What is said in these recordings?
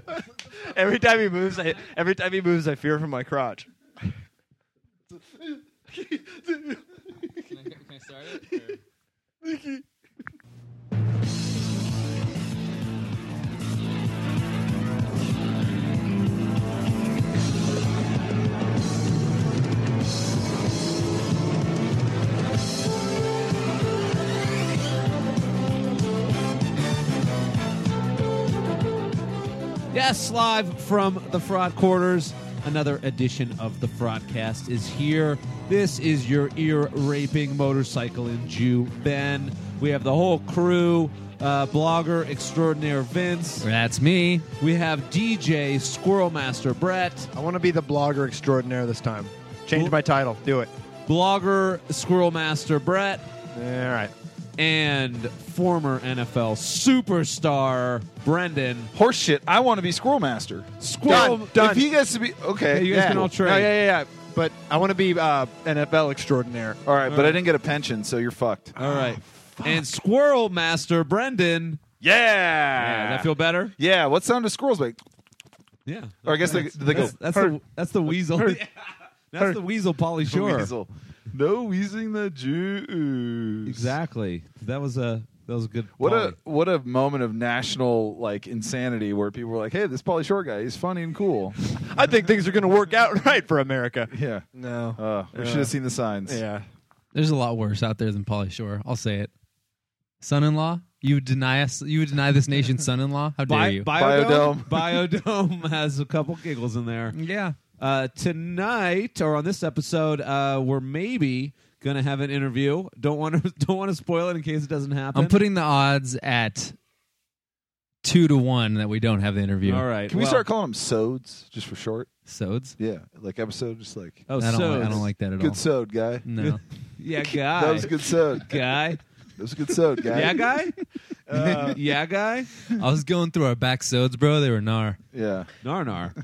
Every time he moves, I fear for my crotch. Can I start it? Yes, live from the Fraud Quarters. Another edition of the Fraudcast is here. This is your ear-raping motorcycling Jew, Ben. We have the whole crew, blogger extraordinaire Vince. That's me. We have DJ Squirrel Master Brett. I want to be the blogger extraordinaire this time. Change my title. Do it. Blogger Squirrel Master Brett. All right. And former NFL superstar Brendan. Horseshit. I want to be Squirrel Master. Squirrel. Done. If he gets to be okay, You guys can all trade. No, yeah. But I want to be NFL extraordinaire. all right. But I didn't get a pension, so you're fucked. All right. And Squirrel Master Brendan. Yeah. Yeah, does that feel better? Yeah. What sound do squirrels make? Yeah. Or I guess they go. That's the weasel. That's the weasel, Pauly Shore. Weasel. No wheezing the Jews. Exactly. That was a good. What a moment of national insanity where people were like, "Hey, this Pauly Shore guy, he's funny and cool." I think things are going to work out right for America. Yeah. No. We should have seen the signs. Yeah. There's a lot worse out there than Pauly Shore. I'll say it. Son-in-law? You would deny us? You would deny this nation's son-in-law? How dare you? Biodome. Biodome has a couple giggles in there. Yeah. Tonight, or on this episode, we're maybe going to have an interview. Don't want to spoil it in case it doesn't happen. I'm putting the odds at 2-1 that we don't have the interview. All right. Can we start calling them sods just for short? Sods? Yeah, like episode, just like Oh, I so don't like that at all. good sod guy. No. yeah, guy. That was a good sod. guy. That was a good sod guy. Yeah, guy. Yeah, guy. I was going through our back sods, bro. They were gnar. Yeah. Nar.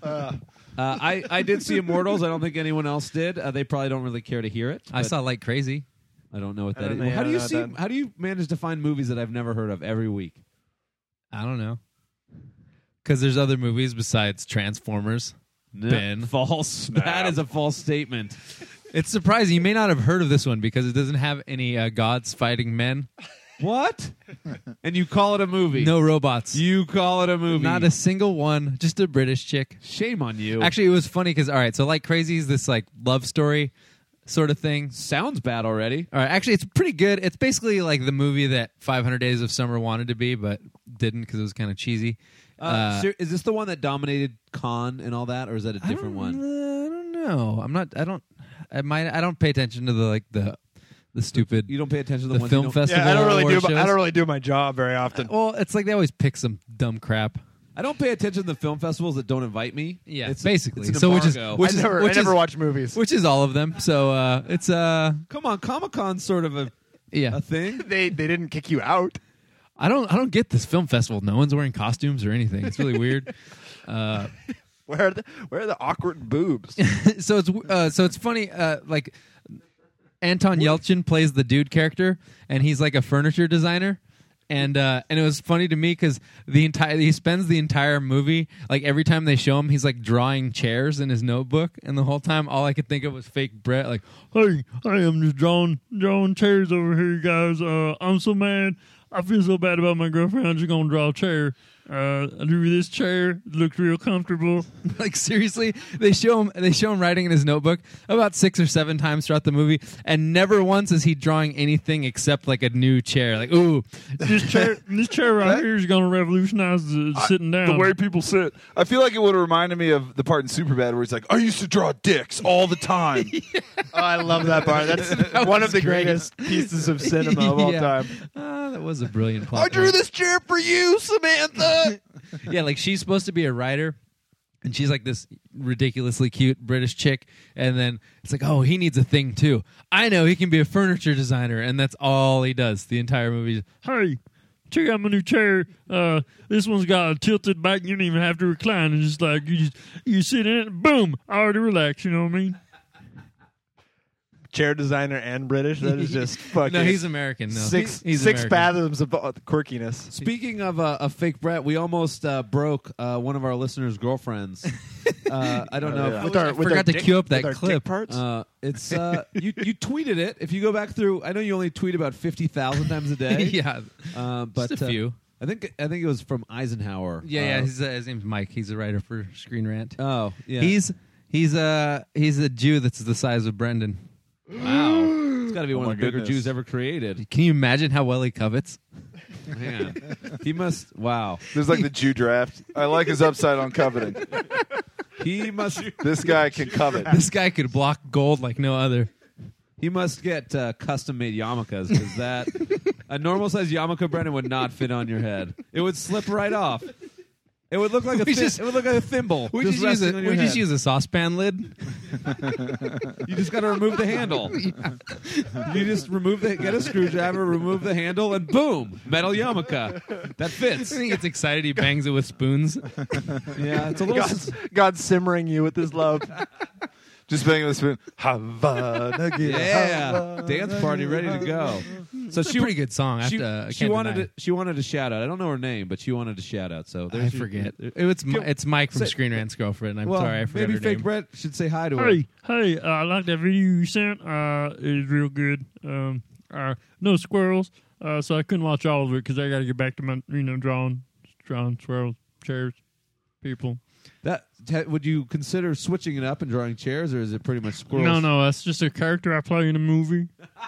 I did see Immortals. I don't think anyone else did. They probably don't really care to hear it. I saw Like Crazy. I don't know what that don't is. know- Well, yeah, how do I you don't know see? that. How do you manage to find movies that I've never heard of every week? I don't know. Because there's other movies besides Transformers. Ben. False. That is a false statement. It's surprising. You may not have heard of this one because it doesn't have any gods fighting men. What? And you call it a movie? No robots. You call it a movie? Not a single one. Just a British chick. Shame on you. Actually, it was funny because, all right, so Like Crazy is this love story sort of thing. sounds bad already. All right, actually, it's pretty good. It's basically like the movie that 500 Days of Summer wanted to be, but didn't because it was kind of cheesy. Is this the one that dominated Cannes and all that, or is that a different one? I don't know. I don't pay attention to the stupid. You don't pay attention to the ones film you don't- festival. Yeah, I don't award shows. really do my job very often. Well, it's like they always pick some dumb crap. I don't pay attention to the film festivals that don't invite me. Yeah, it's basically. It's an So which is- embargo. which I is- never watch movies. Which is all of them. So it's Come on, Comic-Con's sort of a yeah. thing. They didn't kick you out. I don't get this film festival. No one's wearing costumes or anything. It's really weird. Where are the awkward boobs? So it's funny. Like Anton Yelchin plays the dude character, and he's like a furniture designer. And it was funny to me because he spends the entire movie, like every time they show him, he's like drawing chairs in his notebook, and the whole time all I could think of was fake Brett, like, "Hey, I am just drawing chairs over here, guys. I'm so mad. I feel so bad about my girlfriend. I'm just gonna draw a chair. I drew this chair. It looks real comfortable." Like seriously, they show him writing in his notebook about 6 or 7 times throughout the movie, and never once is he drawing anything except like a new chair. Like, ooh, this chair right here is gonna revolutionize sitting down. The way people sit. I feel like it would have reminded me of the part in Superbad where he's like, I used to draw dicks all the time. Oh, I love that part. That's one of the greatest pieces of cinema of all Yeah. time. That was a brilliant plot. I drew this chair for you, Samantha. Yeah, like she's supposed to be a writer, and she's like this ridiculously cute British chick, and then it's like, oh, he needs a thing too. I know, he can be a furniture designer, and that's all he does the entire movie. Hey, check out my new chair. This one's got a tilted back. You don't even have to recline. It's just like you sit in it, boom, I already relax. You know what I mean? chair designer and British. That is just fucking. No, he's American. No, six he's six American. fathoms of quirkiness. Speaking of a fake Brett, we almost broke one of our listeners' girlfriends. I don't know. yeah. If, I forgot to cue up that clip. Parts? it's you tweeted it. If you go back through, I know you only tweet about 50,000 times a day. Yeah, But just a few. I think it was from Eisenhower. Yeah. His name's Mike. He's a writer for Screen Rant. Oh, yeah. He's a Jew that's the size of Brendan. Wow. It's got to be one my of the bigger goodness. Jews ever created. Can you imagine how well he covets? Man, he must. Wow. There's like the Jew draft. I like his upside on coveting. He must. This guy can covet. This guy could block gold like no other. He must get custom-made yarmulkes because that a normal-sized yarmulke, Brendan, would not fit on your head. It would slip right off. It would look like it would look like a thimble. We just just resting on your just head. use a saucepan lid. You just got to remove the handle. You just get a screwdriver, remove the handle, and boom, metal yarmulke. That I fits. think it's excited. He bangs it with spoons. Yeah, it's a little. God's simmering you with his love. Just banging the spoon. Havana, Yeah, dance party ready to go. So It's a pretty good song. She, I she can't wanted deny. to. She wanted to shout out. I don't know her name, but she wanted to shout out. So I there's your- forget. It's Mike from say- Screen Rant's girlfriend. I'm Well, sorry, I forgot maybe her Fake name. Brett should say hi to her. Hey, I like that video you sent. It was real good. No squirrels, so I couldn't watch all of it because I got to get back to my, drawing squirrels, chairs, people. Would you consider switching it up and drawing chairs, or is it pretty much squirrels? No, that's just a character I play in a movie.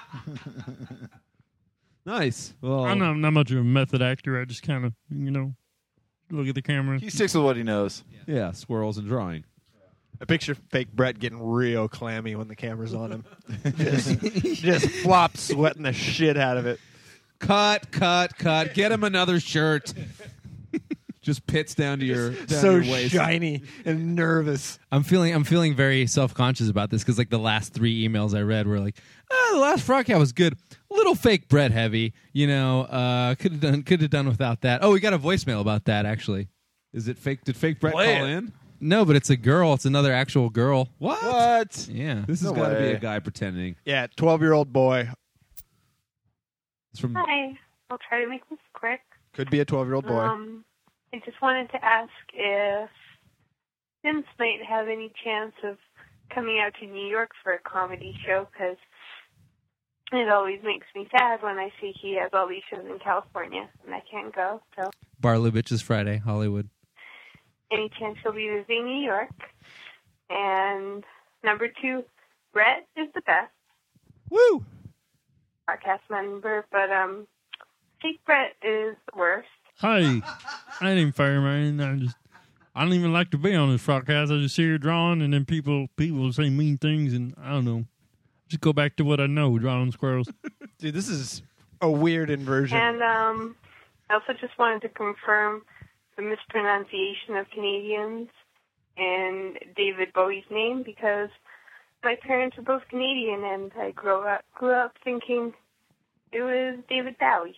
Nice. Well, I'm not much of a method actor. I just kind of, look at the camera. He sticks with what he knows. yeah, squirrels and drawing. I picture fake Brett getting real clammy when the camera's on him. just flop sweating the shit out of it. Cut. Get him another shirt. Just pits down to your So your waist. shiny and nervous. I'm feeling very self-conscious about this because like the last 3 emails I read were like, the last Frogcat was good, little fake Brett heavy, could have done without that. Oh, we got a voicemail about that actually. Is it fake? Did fake Brett Play call it. in? No, but it's a girl. It's another actual girl. What? Yeah. This has No got to be way. a guy pretending. Yeah, 12-year-old boy. It's from. Hi. I'll try to make this quick. Could be a 12-year-old boy. I just wanted to ask if Vince might have any chance of coming out to New York for a comedy show, because it always makes me sad when I see he has all these shows in California and I can't go. So Bar Lubitch's Friday, Hollywood. any chance he'll be visiting New York? And number 2, Brett is the best Woo! podcast member, but fake Brett is the worst. Hey, I ain't even fair, man. I don't even like to be on this podcast. I just sit here drawing, and then people say mean things, and I don't know. Just go back to what I know, drawing squirrels. Dude, this is a weird inversion. And I also just wanted to confirm the mispronunciation of Canadians and David Bowie's name, because my parents are both Canadian, and I grew up thinking it was David Bowie.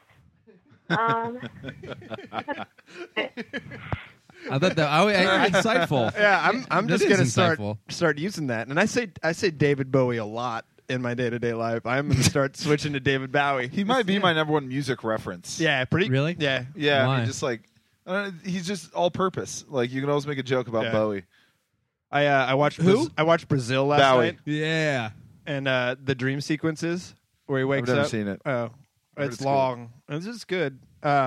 I thought that Insightful. Yeah, I'm That just is gonna insightful. start using that. And I say David Bowie a lot in my day-to-day life. I'm gonna start switching to David Bowie. He might be my number 1 music reference. Yeah, pretty Really? Yeah. Yeah, I Why? mean, just like he's just all purpose. Like you can always make a joke about Yeah. Bowie. I watched Who? I watched Brazil last Bowie. night, Yeah. and the dream sequences where he wakes never up. seen it. Oh, heard it's it's long. This is good.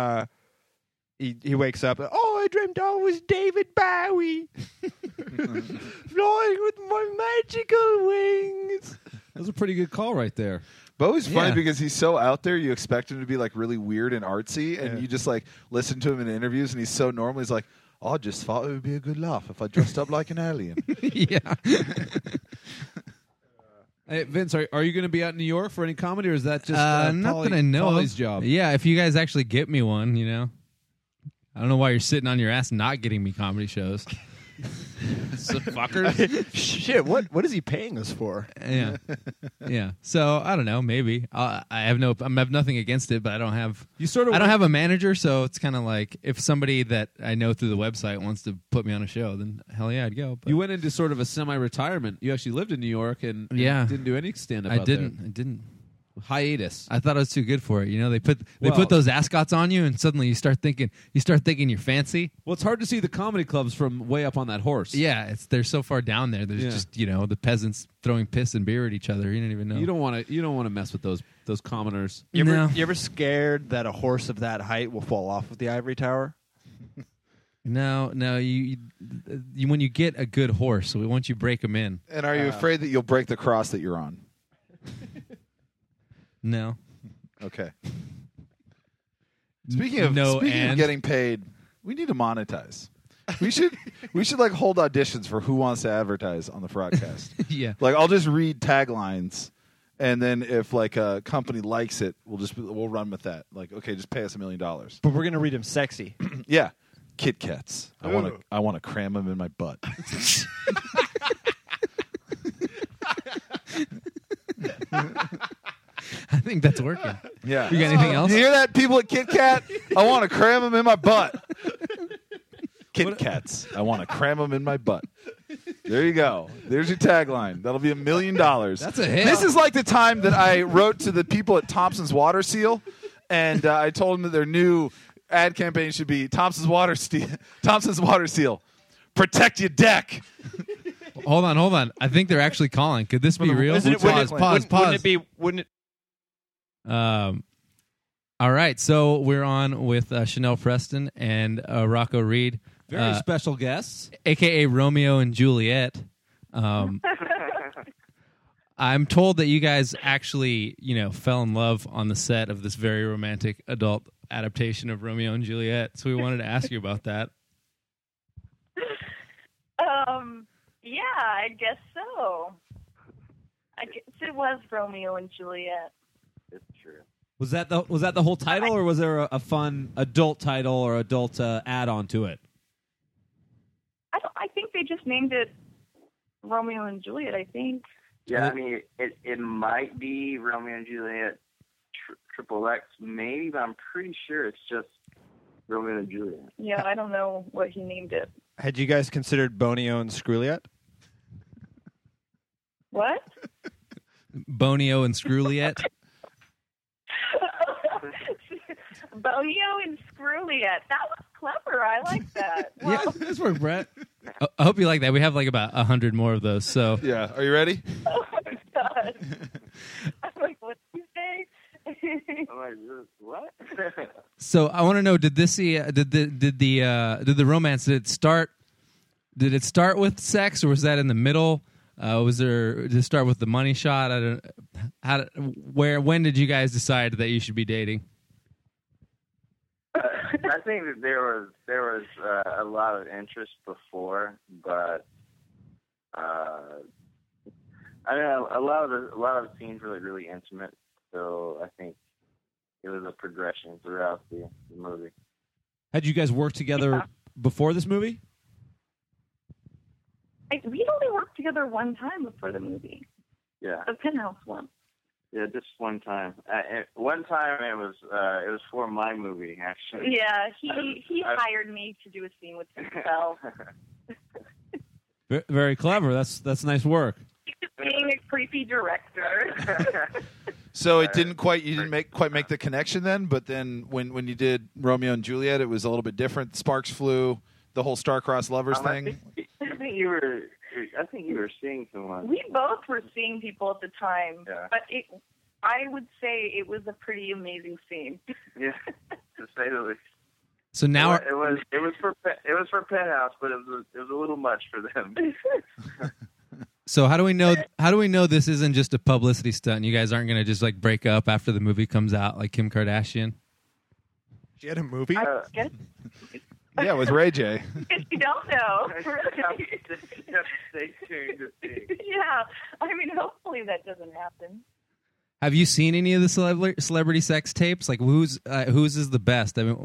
He wakes up. Oh, I dreamt I was David Bowie, flying with my magical wings. That was a pretty good call right there. Bowie's funny Yeah. because he's so out there. You expect him to be like really weird and artsy, and Yeah. you just like listen to him in interviews, and he's so normal. He's like, "I just thought it would be a good laugh if I dressed up like an alien." yeah. Hey, Vince, are you going to be out in New York for any comedy, or is that just Not that I know Polly's of. job? Yeah, if you guys actually get me one, I don't know why you're sitting on your ass not getting me comedy shows. Some fuckers. Shit, what is he paying us for? Yeah, yeah. So I don't know. Maybe I have nothing against it, but I don't have a manager, so it's kind of like if somebody that I know through the website wants to put me on a show, then hell yeah, I'd go. But You went into sort of a semi-retirement. You actually lived in New York and Yeah. didn't do any stand-up. I out didn't. there. Hiatus. I thought I was too good for it. You know, they put Well- those ascots on you, and suddenly you start thinking you're fancy. Well, it's hard to see the comedy clubs from way up on that horse. Yeah, they're so far down there. There's Yeah. just the peasants throwing piss and beer at each other. You don't even know. You don't want to mess with those commoners. You No. ever scared that a horse of that height will fall off of the ivory tower? No. You when you get a good horse, so once you break them in, And are you afraid that you'll break the cross that you're on? no. Okay. Speaking of getting paid, we need to monetize. We should like hold auditions for who wants to advertise on the broadcast. Yeah. Like I'll just read taglines, and then if like a company likes it, we'll run with that. Like okay, just pay us $1 million. But we're gonna read him sexy. Yeah, Kit Kats. I want to cram them in my butt. I think that's working. Yeah. You got anything else? You hear that, people at Kit Kat? I want to cram them in my butt. Kit Kats. I want to cram them in my butt. There you go. There's your tagline. That'll be $1 million. That's a hit. This is like the time that I wrote to the people at Thompson's Water Seal, and I told them that their new ad campaign should be Thompson's Water Seal. Protect your deck. Hold on. I think they're actually calling. Could this be real? Isn't it- Pause. Wouldn't it? All right, so we're on with Chanel Preston and Rocco Reed, Very special guests. a.k.a. Romeo and Juliet. I'm told that you guys actually, fell in love on the set of this very romantic adult adaptation of Romeo and Juliet, so we wanted to ask you about that. Yeah, I guess so. I guess it was Romeo and Juliet. It's true. Was that the whole title, or was there a fun adult title or adult add-on to it? I think they just named it Romeo and Juliet, I think. Yeah, I mean, it might be Romeo and Juliet Triple X, maybe, but I'm pretty sure it's just Romeo and Juliet. Yeah, I don't know what he named it. Had you guys considered Bonio and Screwliet? What? Bonio and Screwliet? Bonio and Screwliet. That was clever. I like that. Well, Yeah, that's work, Brett. I hope you like that. We have like about 100 more of those. So Yeah. Are you ready? oh my God. I'm like, what did you say? I'm like, what? So I want to know: did the romance did it start with sex, or was that in the middle? Did it start with the money shot? When did you guys decide that you should be dating? I think that there was a lot of interest before, but I mean, a lot of the scenes were like really intimate, so I think it was a progression throughout the movie. Had you guys worked together before this movie? We'd only worked together one time before the movie. Yeah, The Penthouse one. yeah, just one time. One time it was for my movie actually. Yeah, he hired me to do a scene with himself. Very clever. That's nice work. Being a creepy director. So it didn't quite. You didn't quite make the connection then. But then when you did Romeo and Juliet, it was a little bit different. Sparks flew. The whole star-crossed lovers thing. I think you were seeing someone. We both were seeing people at the time, Yeah. but I would say it was a pretty amazing scene. Yeah, to say the least. So now, it was for Penthouse, but it was a little much for them. so how do we know this isn't just a publicity stunt? You guys aren't going to just like break up after the movie comes out, like Kim Kardashian. She had a movie. I guess Yeah, with Ray J. you don't know. You have to stay tuned to see. Yeah, I mean, hopefully that doesn't happen. Have you seen any of the celebrity sex tapes? Like whose is the best? I mean,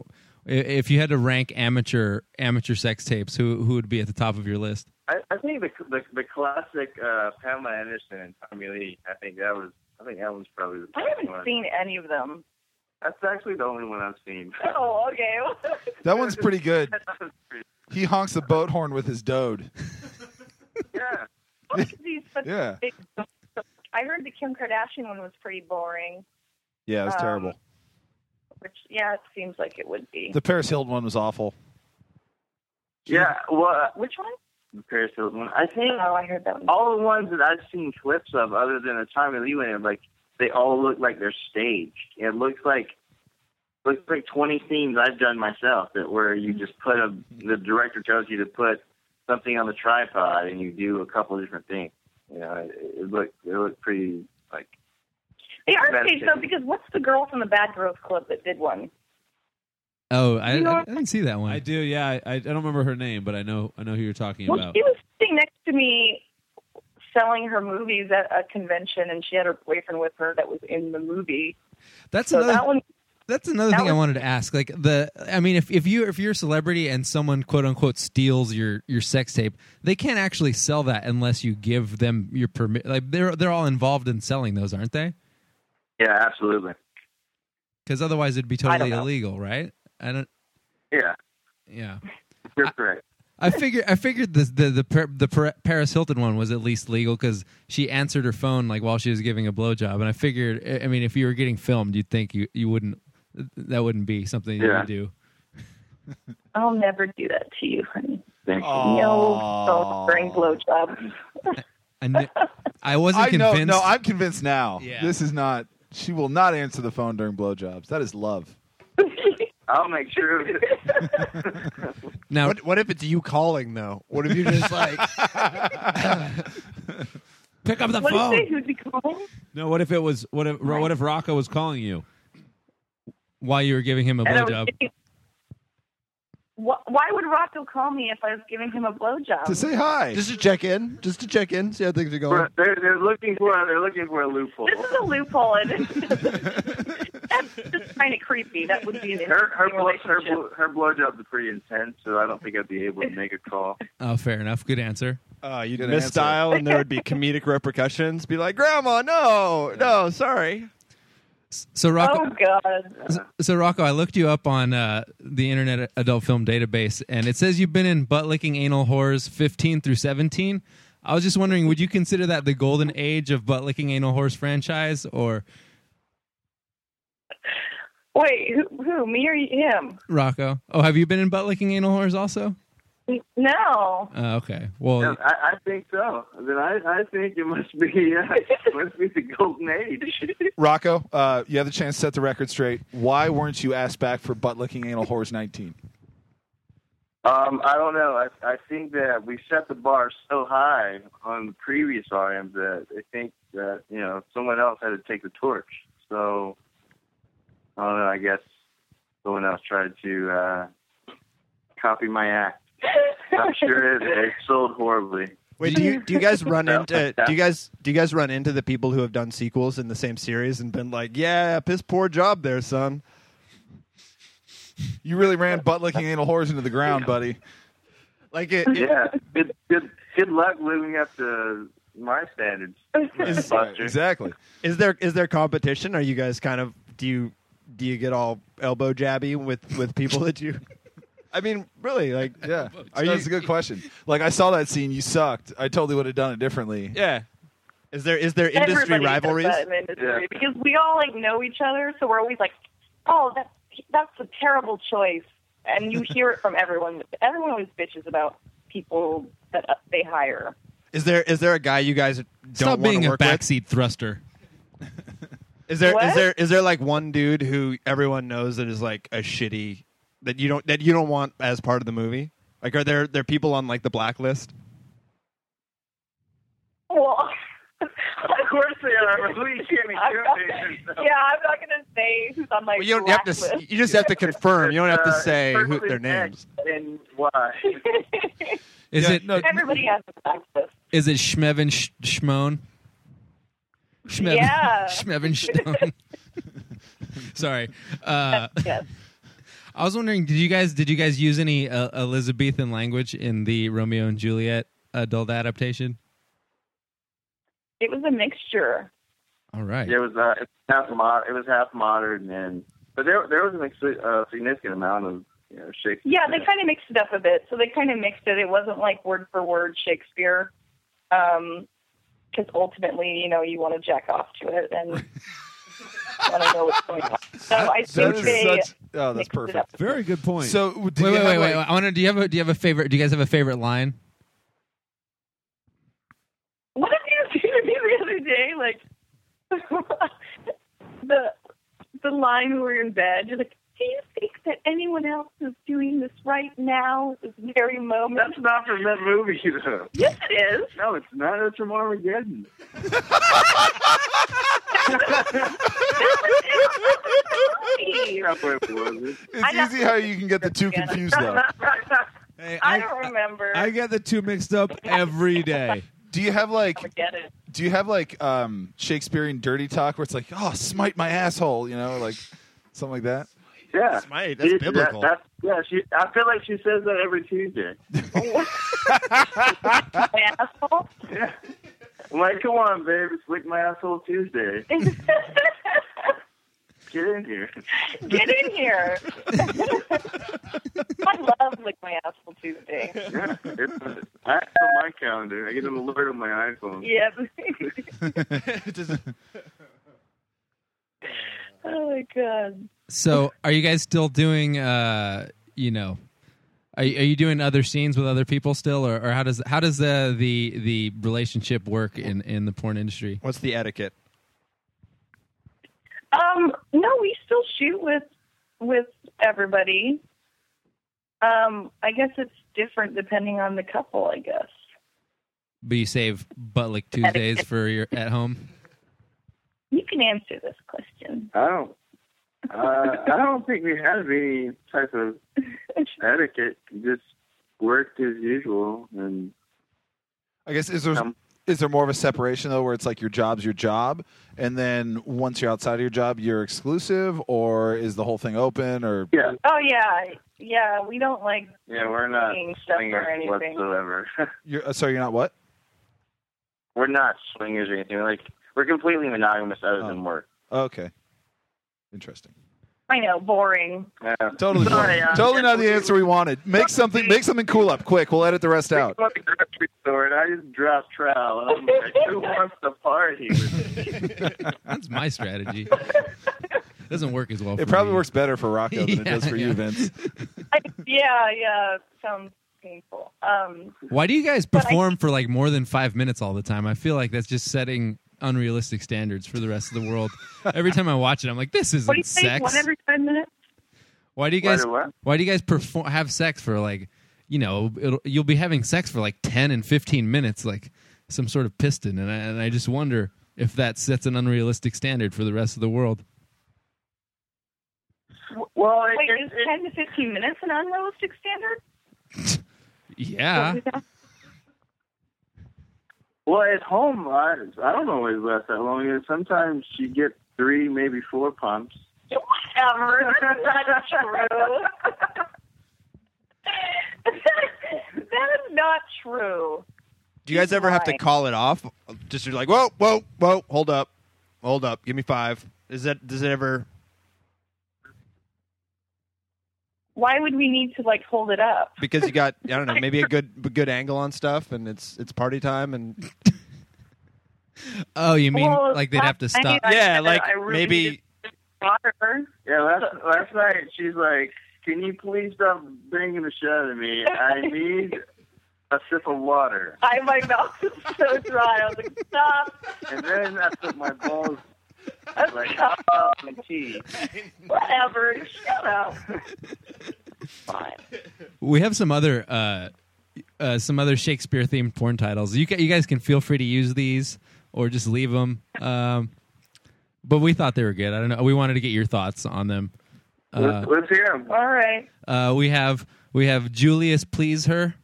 If you had to rank amateur sex tapes, who would be at the top of your list? I think the classic Pamela Anderson and Tommy Lee. I think that one's probably the I best haven't one. seen any of them. That's actually the only one I've seen. Oh, okay. That one's pretty good. That was pretty- He honks the boat horn with his dode. yeah. Yeah. I heard the Kim Kardashian one was pretty boring. Yeah, it was terrible. Which, yeah, it seems like it would be. The Paris Hilton one was awful. Yeah. Well, Which one? the Paris Hilton one. I think Oh, I heard that one. all the ones that I've seen clips of, other than the Tommy Lee one, like they all look like they're staged. It looks like 20 scenes I've done myself that where you just put the director tells you to put something on the tripod and you do a couple of different things. You know, it looked pretty like. They are That's staged, it. though, because what's the girl from the Bad Girls Club that did one? Oh, I didn't see that one. I do. Yeah, I don't remember her name, but I know who you're talking Well, about. she was sitting next to me selling her movies at a convention, and she had her boyfriend with her that was in the movie. That's So another. that one, That's another That thing I was- wanted to ask. Like I mean, if you're a celebrity and someone quote unquote steals your sex tape, they can't actually sell that unless you give them your permit. Like they're all involved in selling those, aren't they? Yeah, absolutely. Because otherwise it'd be I don't totally know. illegal, right? I don't. Yeah, Yeah. you're correct. I figured the Paris Hilton one was at least legal because she answered her phone like while she was giving a blowjob, and I figured, I mean, if you were getting filmed, you'd think you wouldn't. That wouldn't be something you Yeah. would do. I'll never do that to you, honey. Thank you. No, don't bring blowjobs. I wasn't I know. convinced. No, I'm convinced now. Yeah. This is not. She will not answer the phone during blowjobs. That is love. I'll make sure of it. Now, What if it's you calling though? What if you just like? Pick up the What did you say? phone. Who'd be calling? No, what if Rocco was calling you? while you were giving him a And I was blowjob, thinking, why would Rocco call me if I was giving him a blowjob? To say hi. Just to check in, see how things are going. They're looking for a loophole. This is a loophole, and that's just kind of creepy. That would be an Her relationship. blowjobs are pretty intense, so I don't think I'd be able to make a call. oh, fair enough. Good answer. You'd Good misdial, and there would be comedic repercussions. Be like, "Grandma, no, sorry." So Rocco, Oh God! so Rocco, I looked you up on the Internet Adult Film Database, and it says you've been in butt licking anal whores 15 through 17. I was just wondering, would you consider that the golden age of butt licking anal whores franchise, or Wait, who? Me or him? Rocco? Oh, have you been in butt licking anal whores also? No. Okay. Well, Yeah, I think so. Then I think it must be the golden age. Rocco, you have the chance to set the record straight. Why weren't you asked back for butt licking anal whores 19? I don't know. I think that we set the bar so high on the previous RMs that I think that someone else had to take the torch. So I don't know. I guess someone else tried to copy my act. I'm sure it sold horribly. Wait, do you guys run into do you guys run into the people who have done sequels in the same series and been like, yeah, piss poor job there, son? You really ran butt licking anal whores into the ground, buddy. Like it Yeah, good luck living up to my standards, Buster. Exactly. is there competition? Are you guys kind of do you get all elbow jabby with people that you? I mean, really, like, Yeah. Are That's you- a good question. Like, I saw that scene. You sucked. I totally would have done it differently. yeah. Is there industry Everybody rivalries? does that in the industry Yeah. because we all know each other, so we're always like, "Oh, that's a terrible choice," and you hear it from everyone. Everyone always bitches about people that they hire. Is there a guy you guys don't stop want being to a work with? backseat thruster. Is there What? is there like one dude who everyone knows that is like a shitty that you don't want as part of the movie? Like, are there people on like the blacklist? Well, Of course they are. Who you can't be I'm not going to say who's on my Well, you don't have to. blacklist. You just have to confirm. You don't have to say who personally their names. and why. Is Yeah, it no, Everybody has a blacklist. is it Schmevin Schmoan? Schmevin, Yeah. Schmevin Stone. Sorry. Yes. I was wondering, did you guys use any Elizabethan language in the Romeo and Juliet adult adaptation? It was a mixture. All right. It was half modern, but there was a significant amount of Shakespeare. Yeah, they kind of mixed it up a bit. So they kind of mixed it. It wasn't like word for word Shakespeare, because ultimately, you want to jack off to it and want to know what's going on. So I think that's mixed perfect. it up. Very good point. So Wait. I want to. Do you have a favorite? Do you guys have a favorite line? What did you do to me the other day? Like the line when we were in bed. You're like, do you think that anyone else is doing this right now, this very moment? That's not from that movie, though. Yes, it is. No, it's not. It's from Armageddon. It's easy how you can get the two confused, though. Hey, I don't remember. I get the two mixed up every day. Do you have like Forget it. Shakespearean dirty talk where it's like, oh, smite my asshole, like something like that? Yeah, Smite, that's biblical. I feel like she says that every Tuesday. My asshole? Yeah. I'm like, come on, babe, it's Lick My Asshole Tuesday. Get in here. Get in here. I love Lick My Asshole Tuesday. Yeah, I have it on my calendar. I get an alert on my iPhone. Yep. Oh my god. So, are you guys still doing? Are you doing other scenes with other people still, or how does the relationship work in the porn industry? What's the etiquette? No, we still shoot with everybody. I guess it's different depending on the couple, I guess. But you save Butt Lick Tuesdays for your at home. You can answer this question. I don't think we have any type of etiquette. Just worked as usual, and I guess is there more of a separation though, where it's like your job's your job, and then once you're outside of your job, you're exclusive, or is the whole thing open? Or Oh yeah. We don't like we're not being stuff or swingers anything. whatsoever. you're not what? We're not swingers or anything. Like we're completely monogamous other than work. Okay, interesting. I know, boring. Yeah. Totally, Sorry, totally not the answer we wanted. Make something cool up quick. We'll edit the rest out. I'm at the grocery store and I just drop trowel and I'm like, who wants to party with me? That's my strategy. Doesn't work as well. It for probably me. works better for Rocco than it does for you, Vince. Yeah. Sounds painful. Why do you guys perform for like more than 5 minutes all the time? I feel like that's just setting unrealistic standards for the rest of the world. Every time I watch it, I'm like, this isn't What do you think? sex. One every 5 minutes? Why do you guys have sex for like, you'll be having sex for like 10 and 15 minutes, like some sort of piston, and I just wonder if that sets an unrealistic standard for the rest of the world. Well, Wait, is 10 to 15 minutes an unrealistic standard? Yeah. Well, at home, I don't always last that long. Sometimes you get 3, maybe 4 pumps. Whatever. That's not true. That is not true. Do you guys ever have to call it off? Just you're like, whoa, hold up, give me 5. Does it ever? Why would we need to hold it up? Because you got, I don't know, maybe a good angle on stuff, and it's party time, and oh, you mean like they'd have to stop? Yeah, like I really maybe. needed water. Yeah, last night she's like, "Can you please stop banging the shit out of me? I need a sip of water." My mouth is so dry. I was like, stop. And then I put my balls like Stop. out in the tea. Whatever. Shut up. Fine. We have some other Shakespeare themed porn titles. You guys can feel free to use these or just leave them. But we thought they were good. I don't know. We wanted to get your thoughts on them. Let's hear them. All right. We have Julius Please Her.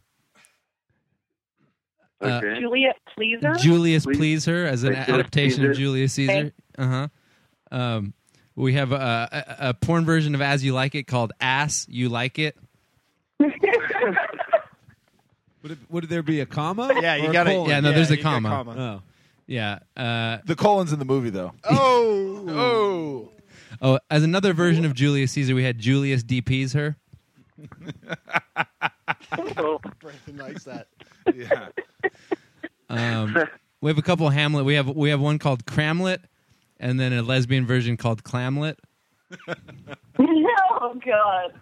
Okay. Juliet Pleaser? Julius Please Her as an Like Julius adaptation of Caesar? Julius Caesar. Okay. Uh-huh. We have a porn version of As You Like It called Ass You Like It. Would there be a comma? Yeah, you Or a got it. colon? Yeah, no, there's a you got comma. Oh. Yeah. The colon's in the movie, though. Oh, as another version of Julius Caesar, we had Julius DP's her. Brendan likes that. Yeah. We have a couple Hamlet. We have one called Cramlet, and then a lesbian version called Clamlet. Oh God.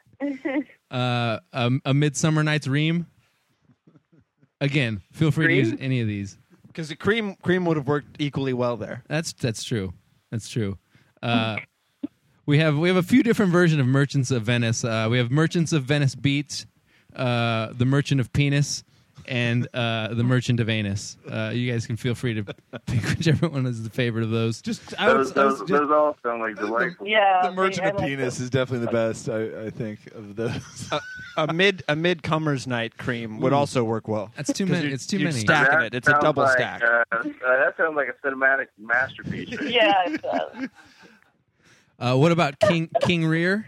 A Midsummer Night's Ream. Again, feel free to use any of these. Because the cream would have worked equally well there. That's true. That's true. We have a few different versions of Merchants of Venice. We have Merchants of Venice Beach, The Merchant of Penis, and The Merchant of Anus. You guys can feel free to pick whichever one is the favorite of those. Just Those all sound like delightful. Yeah. The Merchant I of like Penis is definitely the best, I think, of those. A midcomer's night cream would also work well. That's too 'Cause many. you're- It's too you're many. stacking it. It's a sounds double like, stack. That sounds like a cinematic masterpiece. Right? Yeah, it does. What about King Rear?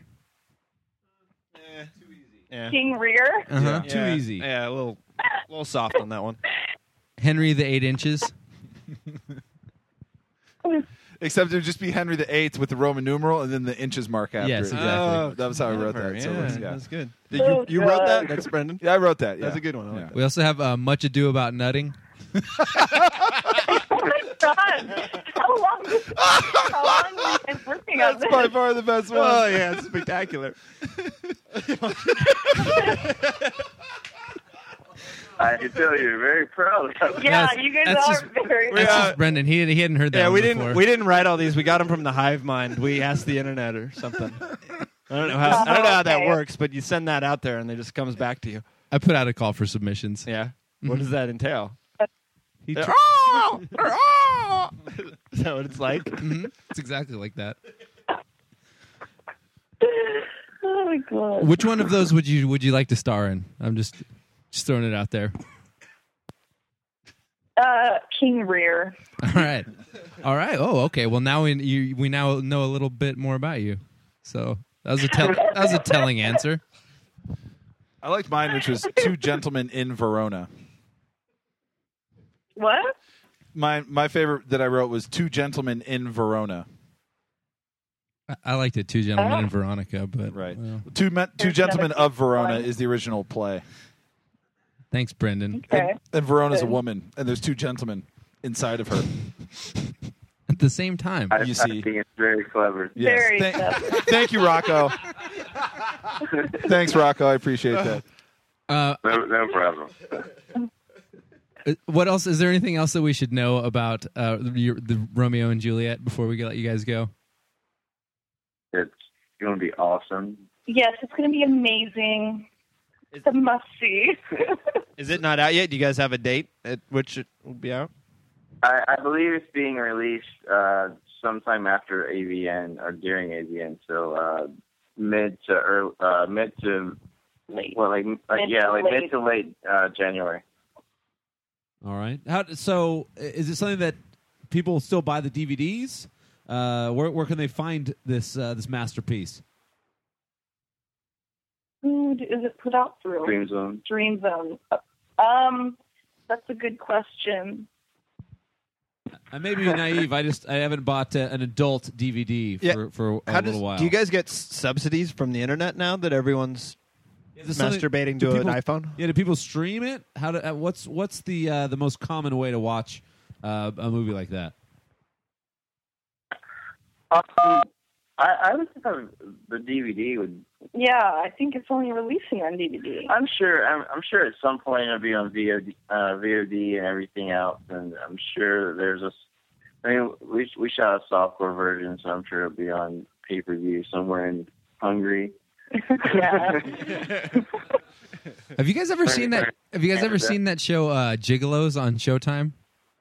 Yeah. King Rear. Uh-huh. Too easy. Yeah, a little soft on that one. Henry the 8 Inches. Except it would just be Henry VIII with the Roman numeral and then the inches mark after Yes, it. exactly. That was how I wrote that. Yeah, So it was- yeah. that's good. Oh, You wrote that? God. That's Brendan. Yeah, I wrote that. Yeah. That's a good one. I like Yeah. that. We also have Much Ado About Nutting. Oh my God. How long were you guys working on That's this? by far the best one. Oh yeah, it's spectacular. I can tell you're very proud of it. Yeah, That's- you guys that's are just- very That's just Brendan. He hadn't heard that. Yeah, one we before. didn't write all these. We got them from the Hive Mind. We asked the internet or something. I don't know how that Okay. works, but you send that out there and it just comes back to you. I put out a call for submissions. Yeah. What does that entail? He Is tr- that what it's like? It's exactly like that. Oh my God. Which one of those would you like to star in? I'm just throwing it out there. King Rear. All right. Oh, okay. Well, now we now know a little bit more about you. So that was a telling answer. I liked mine, which was Two Gentlemen in Verona. What? My favorite that I wrote was Two Gentlemen in Verona. I liked it too, Gentlemen and Veronica, but Right. well, Two Gentlemen of Verona is the original play. thanks, Brendan. Okay. And Verona's a woman, and there's two gentlemen inside of her. At the same time, I You see. think it's very clever. Yes. Very Thank, clever. thank you, Rocco. Thanks, Rocco. I appreciate that. No problem. what else? Is there anything else that we should know about the Romeo and Juliet before we let you guys go? It's going to be awesome. Yes, it's going to be amazing. It's a must see. Is it not out yet? Do you guys have a date at which it will be out? I believe it's being released sometime after AVN or during AVN, so mid to Late. well, like mid to late January. All right. So is it something that people still buy the DVDs? Where can they find this masterpiece? Who is it put out through? Dream Zone. Dream Zone. That's a good question. I may be naive. I haven't bought an adult DVD Yeah. for a little while. Do you guys get subsidies from the internet now that everyone's Is this something- masturbating do to people- an iPhone? Yeah, do people stream it? What's the most common way to watch a movie like that? I would think the DVD would. Yeah, I think it's only releasing on DVD. I'm sure at some point it'll be on VOD and everything else, and I'm sure there's a. I mean, we shot a softcore version, so I'm sure it'll be on pay-per-view somewhere in Hungary. Yeah. Have you guys ever seen that? Have you guys ever seen that show Gigolos on Showtime?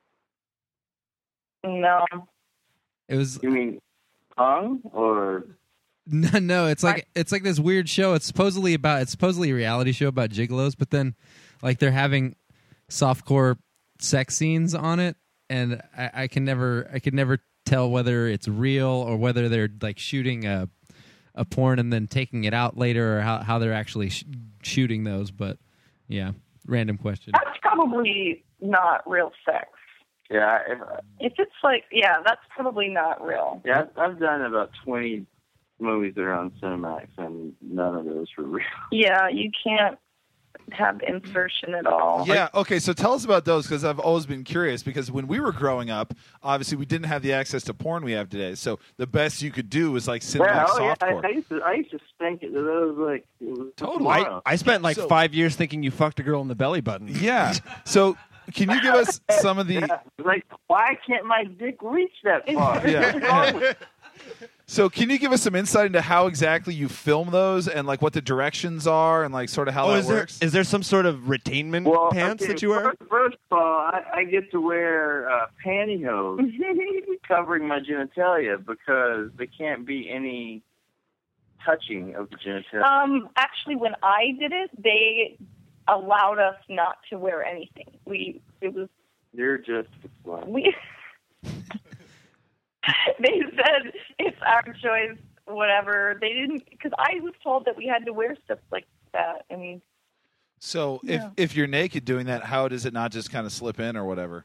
No. It was You mean Hung or? no. It's like this weird show. It's supposedly a reality show about gigolos, but then like they're having softcore sex scenes on it, and I could never tell whether it's real or whether they're like shooting a porn and then taking it out later, or how they're actually shooting those. But yeah, random question. That's probably not real sex. Yeah, If it's like, that's probably not real. yeah, I've done about 20 movies that are on Cinemax, and none of those were real. Yeah, you can't have insertion at all. Yeah. Okay. So tell us about those, because I've always been curious. Because when we were growing up, obviously we didn't have the access to porn we have today. So the best you could do was like Cinemax softcore. I used to think that was like it was Totally. I spent like 5 years thinking you fucked a girl in the belly button. Yeah. So can you give us some of the? Yeah, like, why can't my dick reach that far? Yeah. What's wrong with it? So can you give us some insight into how exactly you film those, and like what the directions are, and like sort of how that works? Is there some sort of retainment pants that you wear? First of all, I get to wear pantyhose covering my genitalia because there can't be any touching of the genitalia. Actually, when I did it, they allowed us not to wear anything. You're just a slut. They said it's our choice, whatever. They didn't, because I was told that we had to wear stuff like that. I mean, so if you're naked doing that, how does it not just kind of slip in or whatever?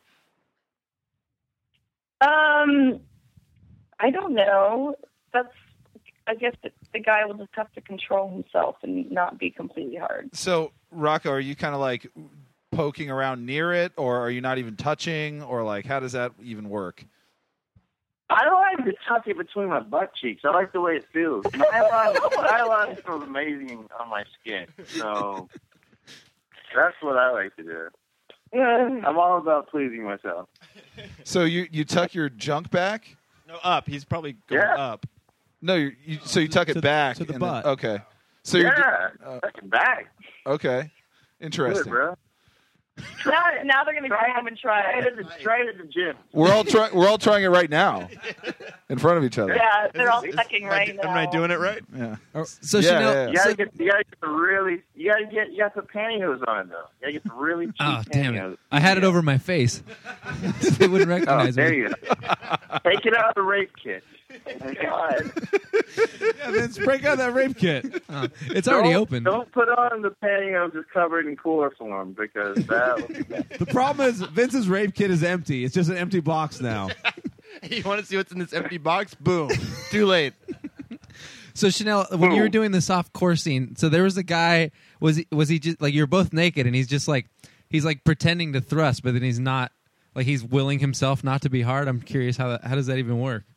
I don't know. I guess the guy will just have to control himself and not be completely hard. So Rocco, are you kind of like poking around near it, or are you not even touching, or like how does that even work? I don't like to tuck it between my butt cheeks. I like the way it feels. Nylon feels amazing on my skin. So that's what I like to do. I'm all about pleasing myself. So you tuck your junk back? No, up. He's probably going up. No, you tuck it back to the and butt. Then, okay. So Yeah, tuck it back. Okay, interesting. Good, bro. Now they're going to go home and try it. Try it at the gym. We're all trying it right now, in front of each other. Yeah, they're all sucking right now. Am I doing it right? Yeah. So Yeah, Chanel, yeah. You gotta get the really. You gotta put pantyhose on it though. You gotta get the really cheap oh damn pantyhose. it! I had it over my face. They wouldn't Oh, recognize there me. you go. Take it out of the rape kit. Oh, God. Yeah, Vince, break out that rape kit. It's already open. Don't put on the pantyhose that's covered in chloroform because that will be bad. The problem is Vince's rape kit is empty. It's just an empty box now. You want to see what's in this empty box? Boom. Too late. So Chanel, when you were doing the soft core scene, so there was a guy. Was he just like you're both naked and he's just like he's like pretending to thrust, but then he's not. Like he's willing himself not to be hard. I'm curious how does that even work?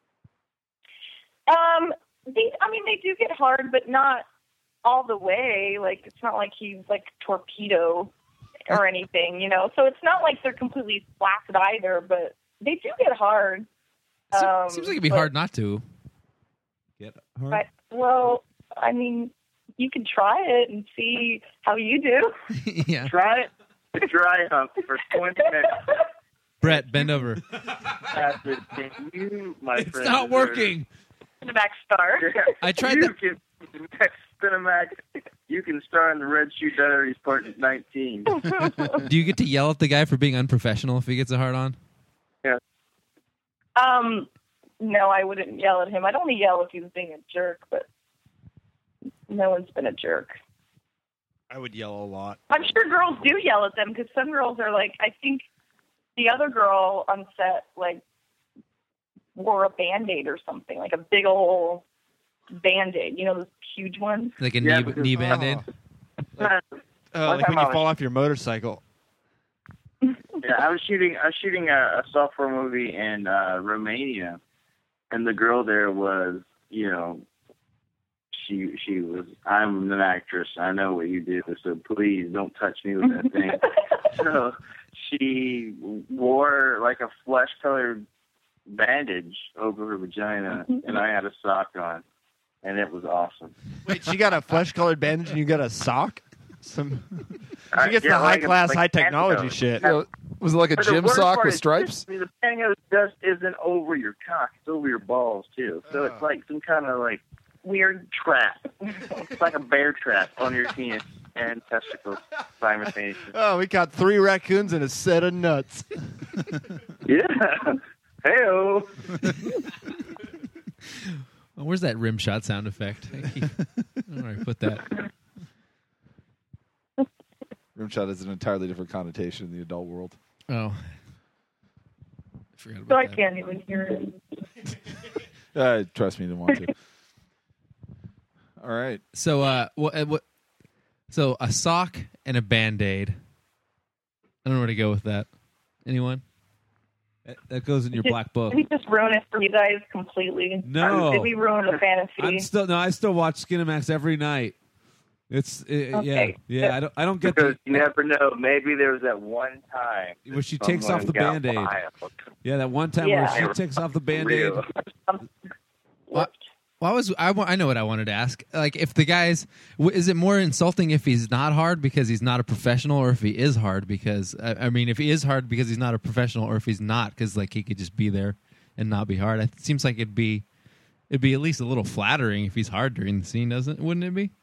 They do get hard, but not all the way. Like it's not like he's like torpedo or anything, you know. So it's not like they're completely flaccid either, but they do get hard. Seems like it'd be hard not to. Get hard. Well, I mean, you can try it and see how you do. Yeah. Try it. Dry hump for 20 minutes. Brett, bend over. After you, my It's friend, not working. Cinemax star. I tried you that. Can, next Cinemax, you can star in the Red Shoe Diaries Part 19. Do you get to yell at the guy for being unprofessional if he gets a hard on? Yeah. No, I wouldn't yell at him. I'd only yell if he was being a jerk, but no one's been a jerk. I would yell a lot. I'm sure girls do yell at them because some girls are like, I think the other girl on set, like, wore a Band-Aid or something, like a big old Band-Aid. You know, those huge ones? Like a Yeah, knee band-aid? Like when you fall off your motorcycle. Yeah, I was shooting a software movie in Romania, and the girl there was, you know, she was, I'm an actress, I know what you do, so please don't touch me with that thing. So she wore like a flesh-colored bandage over her vagina, and I had a sock on, and it was awesome. Wait, she got a flesh-colored bandage and you got a sock? She gets the Yeah, like high-class, like high-technology pantyhose. shit. Was it like a But the gym worst sock part with is stripes? the pantyhose just isn't over your cock; it's over your balls too. So it's like some kind of like weird trap. It's like a bear trap on your penis and testicles simultaneously. Oh, we got 3 raccoons and a set of nuts. Yeah. Hey-o. Oh, where's that rim shot sound effect? I don't know where I put that. Rimshot is an entirely different connotation in the adult world. Oh. I forgot So about I that. can't even hear it. Trust me, you didn't want to. All right. So, so a sock and a Band-Aid. I don't know where to go with that. Anyone? That goes in your black book. Did we just ruin it for you guys completely? No. Did we ruin the fantasy? I still watch Skinamax every night. Okay. yeah. I don't get Because you never know. Maybe there was that one time where she takes off someone the got Band-Aid. wild. Yeah, that one time Yeah. where she takes off the Band-Aid. Real. I know what I wanted to ask. Like, if the guy's, is it more insulting if he's not hard because he's not a professional, or if he is hard because, I mean, if he is hard because he's not a professional, or if he's not because like he could just be there and not be hard? It seems like it'd be at least a little flattering if he's hard during the scene, wouldn't it be?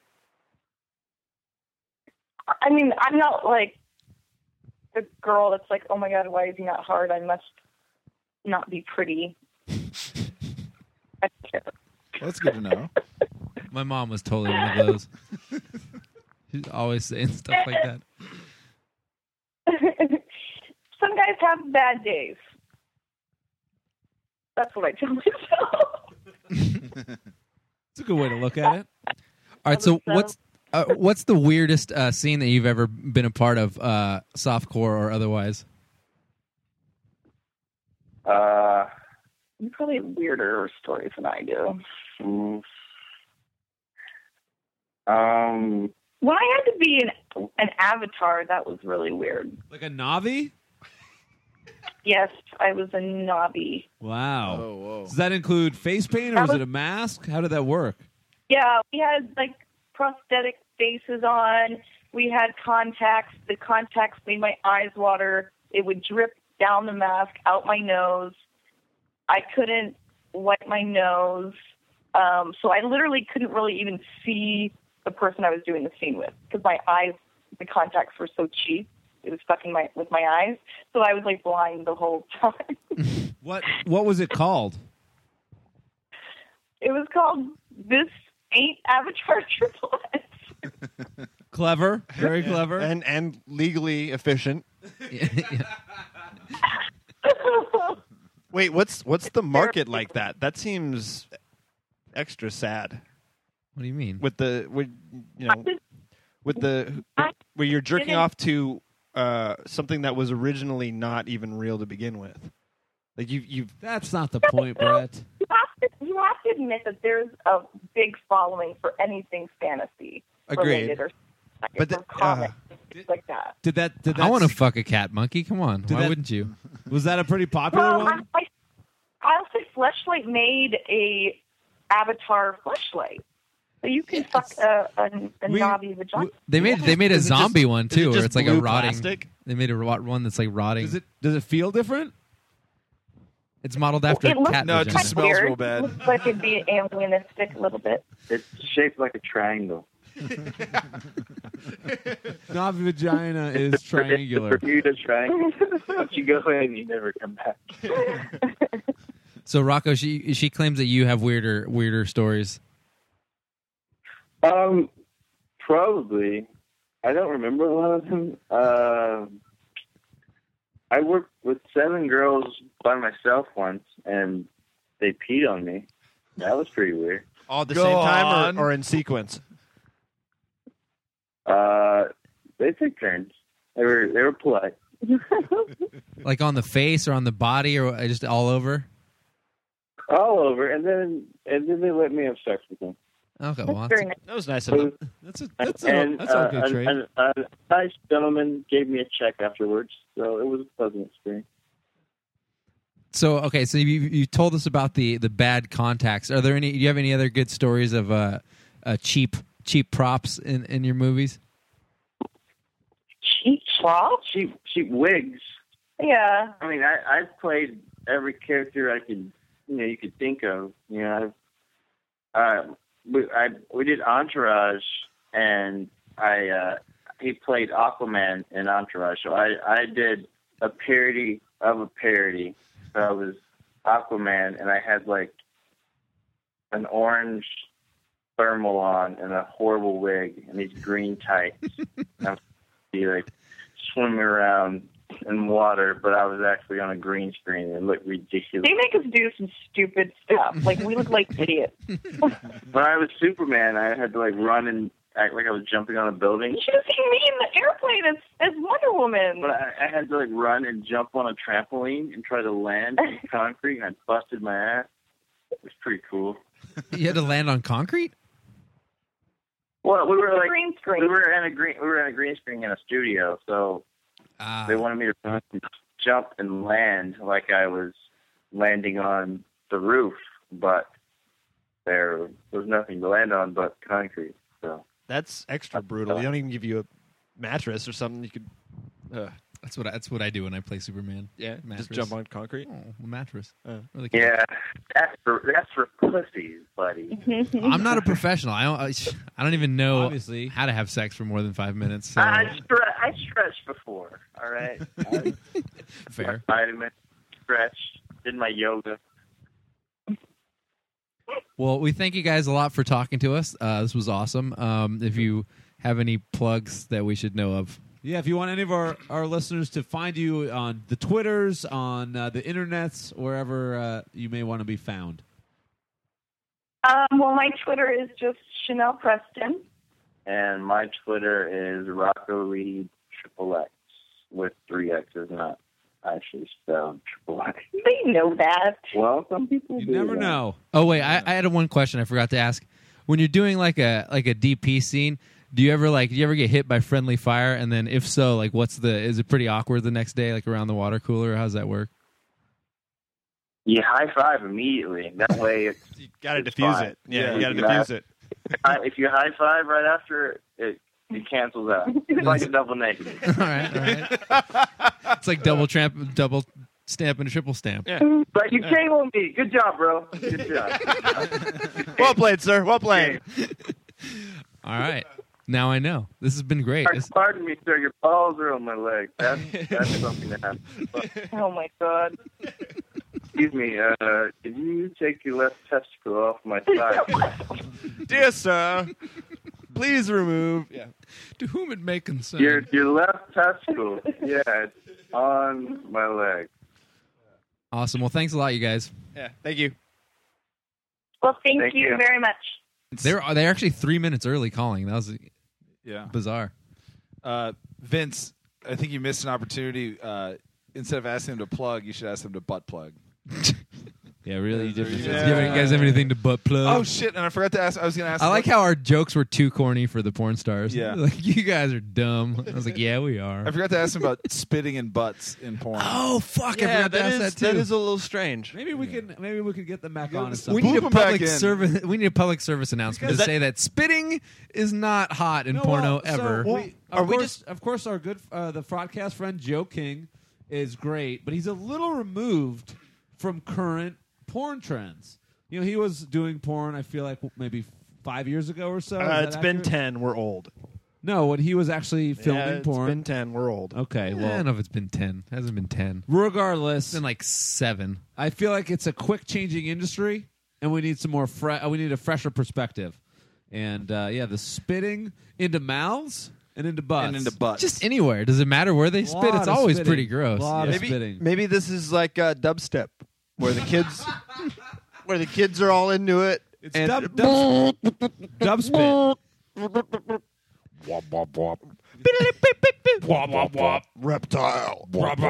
I mean, I'm not like the girl that's like, oh my god, why is he not hard? I must not be pretty. I don't care. That's good to know. My mom was totally one of those. She's always saying stuff like that. Some guys have bad days. That's what I tell myself. It's a good way to look at it. All right, so So- what's the weirdest scene that you've ever been a part of, softcore or otherwise? You probably have weirder stories than I do. When I had to be an avatar, that was really weird. Like a Navi? Yes, I was a Navi. Wow. Oh, whoa. Does that include face paint, or was it a mask? How did that work? Yeah, we had like prosthetic faces on. We had contacts. The contacts made my eyes water. It would drip down the mask, out my nose. I couldn't wipe my nose. So I literally couldn't really even see the person I was doing the scene with because my eyes, the contacts were so cheap. It was stuck in with my eyes. So I was like blind the whole time. What was it called? It was called This Ain't Avatar Triple S. Clever. Very clever. and legally efficient. Wait, what's the market like that? That seems extra sad. What do you mean? With where you're jerking off to something that was originally not even real to begin with. Like you've That's not the point, Brett. You have to admit that there's a big following for anything fantasy related or But or comics, things like that. Did that? I want to fuck a cat monkey. Come on, why that- wouldn't you? Was that a pretty popular Well, one? I also Fleshlight made a Avatar Fleshlight, so you can fuck a Navi vagina. They made a Is it zombie just- one is it too, where just it's like a blue rotting. plastic? They made one that's like rotting. Does it feel different? It's modeled after It looks cat No, it vagina. just smells weird. real bad. It looks like it'd be alienistic a little bit. It's shaped like a triangle. Navi vagina is It's triangular. the Bermuda Triangle. Once you go in, you never come back. So Rocco, she claims that you have weirder stories. Probably. I don't remember a lot of them. I worked with 7 girls by myself once, and they peed on me. That was pretty weird. all at the Go same on. time or in sequence. They took turns. They were polite. Like on the face or on the body or just all over? All over, and then they let me have sex with them. Okay, That's well, very nice. That was nice of them. That's a And good trade. a nice gentleman gave me a check afterwards, so it was a pleasant experience. so okay, so you told us about the bad contacts. Are there any? Do you have any other good stories of cheap props in your movies? Cheap props? Cheap wigs. Yeah. I mean, I've played every character I could, you could think of. We did Entourage, and he played Aquaman in Entourage. So I did a parody of a parody. So Aquaman, and I had like an orange thermal on and a horrible wig and these green tights. And I was like swimming around in water, but I was actually on a green screen and it looked ridiculous. They make us do some stupid stuff. Like, we look like idiots. When I was Superman, I had to like run and act like I was jumping on a building. You should have seen me in the airplane as Wonder Woman. But I had to like run and jump on a trampoline and try to land in concrete, and I busted my ass. It was pretty cool. You had to land on concrete? Well, we were like green screen. we were in a green screen in a studio, so they wanted me to run and jump and land like I was landing on the roof, but there was nothing to land on but concrete. So That's extra brutal. They don't even give you a mattress or something you could. That's what I do when I play Superman. Yeah, Mattress. just jump on concrete. Oh, a mattress. Really yeah, that's for pussies, buddy. I'm not a professional. I don't even know Obviously. how to have sex for more than 5 minutes. So. I stretched before. All right, Fair. Vitamin, stretched, did my yoga. Well, we thank you guys a lot for talking to us. This was awesome. If you have any plugs that we should know of. Yeah, if you want any of our listeners to find you on the Twitters, on the internets, wherever you may want to be found. Well, my Twitter is just Chanel Preston. And my Twitter is Rocco Reed XXX with 3 X's, not actually spelled XXX. They know that. Well, some people You do never that. know. Oh wait, I had one question I forgot to ask. When you're doing like a DP scene, do you ever get hit by friendly fire? And then if so, like is it pretty awkward the next day, like around the water cooler? Or how does that work? You high five immediately. That way, You got to It's diffuse fine. it. Yeah, Yeah, you got to you diffuse it. if you high five right after, it cancels out. It's like a double negative. All right. It's like double stamp and a triple stamp. Yeah. But you KO'd me. Good job, bro. Good job. Well played, sir. Well played. All right. Now I know. This has been great. Pardon me, sir. Your balls are on my leg. That's something that happened. Oh, my God. Excuse me. Can you take your left testicle off my thigh? Dear sir, please remove. Yeah. To whom it may concern. Your left testicle. Yeah, it's on my leg. Awesome. Well, thanks a lot, you guys. Yeah. Thank you. Well, thank Thank you you. very much. They're actually 3 minutes early calling. That was Yeah. bizarre. Vince, I think you missed an opportunity. Instead of asking him to plug, you should ask him to butt plug. Yeah, really. You did Do you guys have anything to butt plug? Oh shit! And I forgot to ask. I was going to ask. I like how our jokes were too corny for the porn stars. Yeah. Like, you guys are dumb. I was like, yeah, we are. I forgot to ask him about spitting in butts in porn. Oh, fuck. I Yeah, forgot to ask that too. that is a little strange. Maybe we could get them back on. at some we point. need a Boop 'em back public in. service. We need a public service announcement to say that spitting is not hot in No, porno well, so ever. of course, our good the broadcast friend Joe King is great, but he's a little removed from current porn trends. You know, he was doing porn. I feel like maybe 5 years ago or so. Is that It's been accurate? 10. We're old. No, when he was actually filming Yeah, it's porn. been 10. We're old. Okay, I don't well, know if it's been 10. It hasn't been 10. regardless, It's been like 7. I feel like it's a quick changing industry, and we need some more. We need a fresher perspective. And the spitting into mouths and into butts. And into butts. Just anywhere. Does it matter where they spit? Lot It's of always spitting. pretty gross. Lot of Maybe, spitting. maybe this is like dubstep, where the kids, are all into it. It's and dub spit. reptile.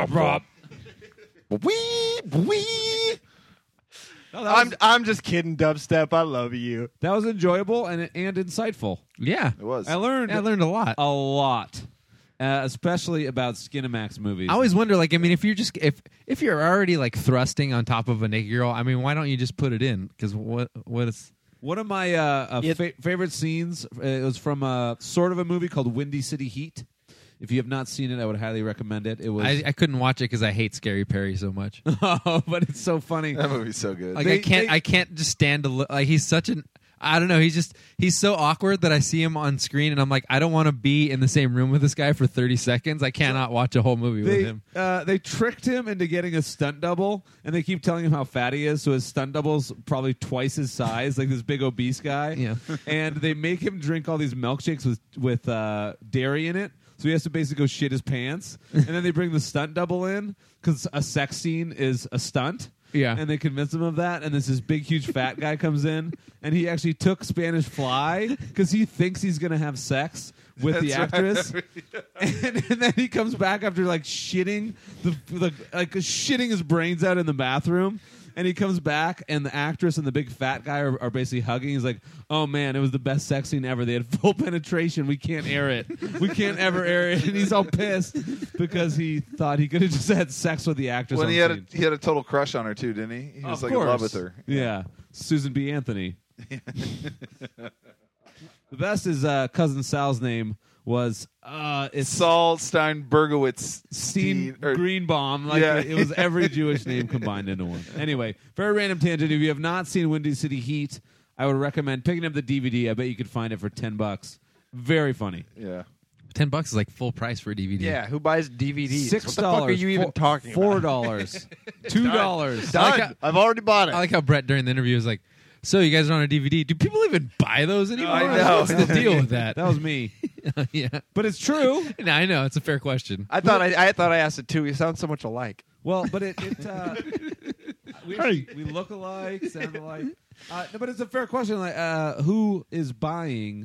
No, that, was, I'm just kidding, dubstep. I love you. that was enjoyable and insightful. Yeah. It was. I learned I learned a lot. a lot, especially about Skinamax movies. I always wonder, like, I mean, if you're already like thrusting on top of a naked girl, I mean, why don't you just put it in? Because what is one of my favorite scenes. It was from sort of a movie called Windy City Heat. If you have not seen it, I would highly recommend it. It was, I couldn't watch it because I hate Scary Perry so much. oh, but it's so funny. That movie's so good. Like They- I can't just stand to look. Like he's such an. I don't know. He's so awkward that I see him on screen and I'm like, I don't want to be in the same room with this guy for 30 seconds. I cannot watch a whole movie with him. They tricked him into getting a stunt double, and they keep telling him how fat he is. So his stunt double's probably twice his size, like this big obese guy. Yeah. And they make him drink all these milkshakes with dairy in it. So he has to basically go shit his pants. And then they bring the stunt double in because a sex scene is a stunt. Yeah. And they convince him of that. And this big, huge fat guy comes in. And he actually took Spanish Fly because he thinks he's going to have sex with the actress. And then he comes back after like shitting shitting his brains out in the bathroom. And he comes back, and the actress and the big fat guy are basically hugging. He's like, "Oh man, it was the best sex scene ever. They had full penetration. We can't air it. We can't ever air it." And he's all pissed because he thought he could have just had sex with the actress. When on he had scene. he had a total crush on her too, didn't he? He was Of like in love course. with her. Yeah, Susan B. Anthony. The best is cousin Sal's name was it's Saul Steinbergowitz Steen or- Greenbaum. Like Yeah. it was every Jewish name combined into one. Anyway, very random tangent. If you have not seen Windy City Heat, I would recommend picking up the DVD. I bet you could find it for $10. Very funny. Yeah. $10 is like full price for a DVD. Yeah, who buys DVDs? $6. What the fuck are you even talking about? $4. $2. Done. I've already bought it. I like how Brett during the interview was like, "So you guys are on a DVD? Do people even buy those anymore? I know. What's the deal with that?" That was me. Yeah, But it's true. no, I know it's a fair question. I thought I asked it too. You sound so much alike. Well, but we look alike, sound alike. No, but it's a fair question. Like, who is buying?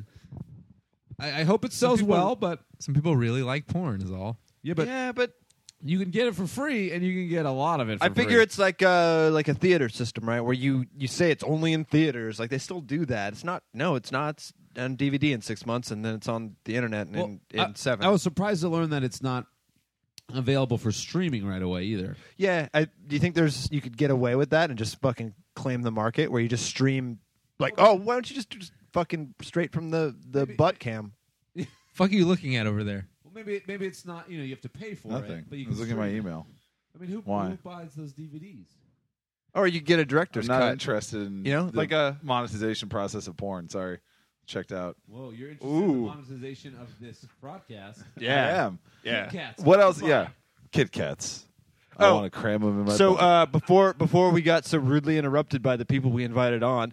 I hope it sells people- well, but Some people really like porn, is all. yeah, but Yeah, but you can get it for free, and you can get a lot of it. For I figure free. it's like a theater system, right? Where you say it's only in theaters. Like they still do that. It's not. No, it's not. It's on DVD in 6 months, and then it's on the internet in 7. I was surprised to learn that it's not available for streaming right away either. Yeah. Do you think you could get away with that and just fucking claim the market where you just stream like, oh, why don't you just do fucking straight from the butt cam? Fuck are you looking at over there? Well, maybe it's not. You have to pay for Nothing. it. But you I can was looking at my stream it. email. I mean, who Why? buys those DVDs? Or you get a I'm director's not cut. interested in You know, the like a- monetization process of porn. Sorry. Checked out. Whoa, you're interested in the Ooh. monetization of this broadcast. I am. Yeah. Cats. What else? Fine. Yeah. Kit Kats. I Oh. want to cram them in my So butt. before we got so rudely interrupted by the people we invited on,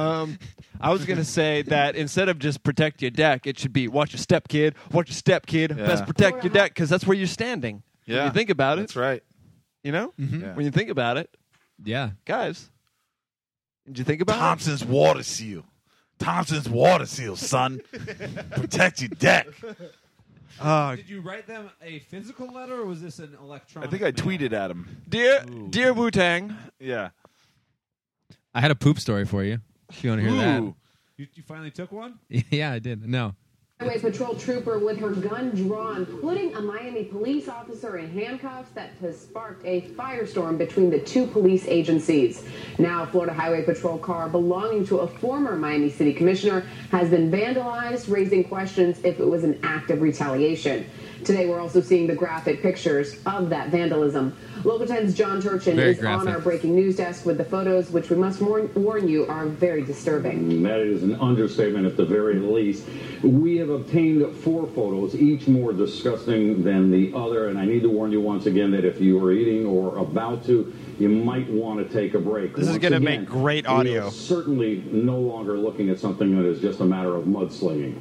I was going to say that instead of just protect your deck, it should be watch your step, kid. Watch your step, kid. Yeah. Best protect your deck because that's where you're standing. yeah. When you think about it, That's right. you know, Yeah. when you think about it, Yeah. guys, did you think about Thompson's water seal. Thompson's water seal, son. Protect your deck. it? Did you write them a physical letter, or was this an I electronic? think I mail? tweeted at him. Dear Wu Tang, Yeah. I had a poop story for you. If you want to hear Ooh. You finally took one? that. Yeah, I did. No. Highway patrol trooper with her gun drawn, putting a Miami police officer in handcuffs that has sparked a firestorm between the two police agencies. Now, a Florida Highway Patrol car belonging to a former Miami City commissioner has been vandalized, raising questions if it was an act of retaliation. Today, we're also seeing the graphic pictures of that vandalism. Local 10's John Turchin Very is on graphic. our breaking news desk with the photos, which we must warn you are very disturbing. That is an understatement at the very least. We have obtained 4 photos, each more disgusting than the other, and I need to warn you once again that if you are eating or about to, you might want to take a break. This is Once gonna again, make great we are audio. certainly no longer looking at something that is just a matter of mudslinging.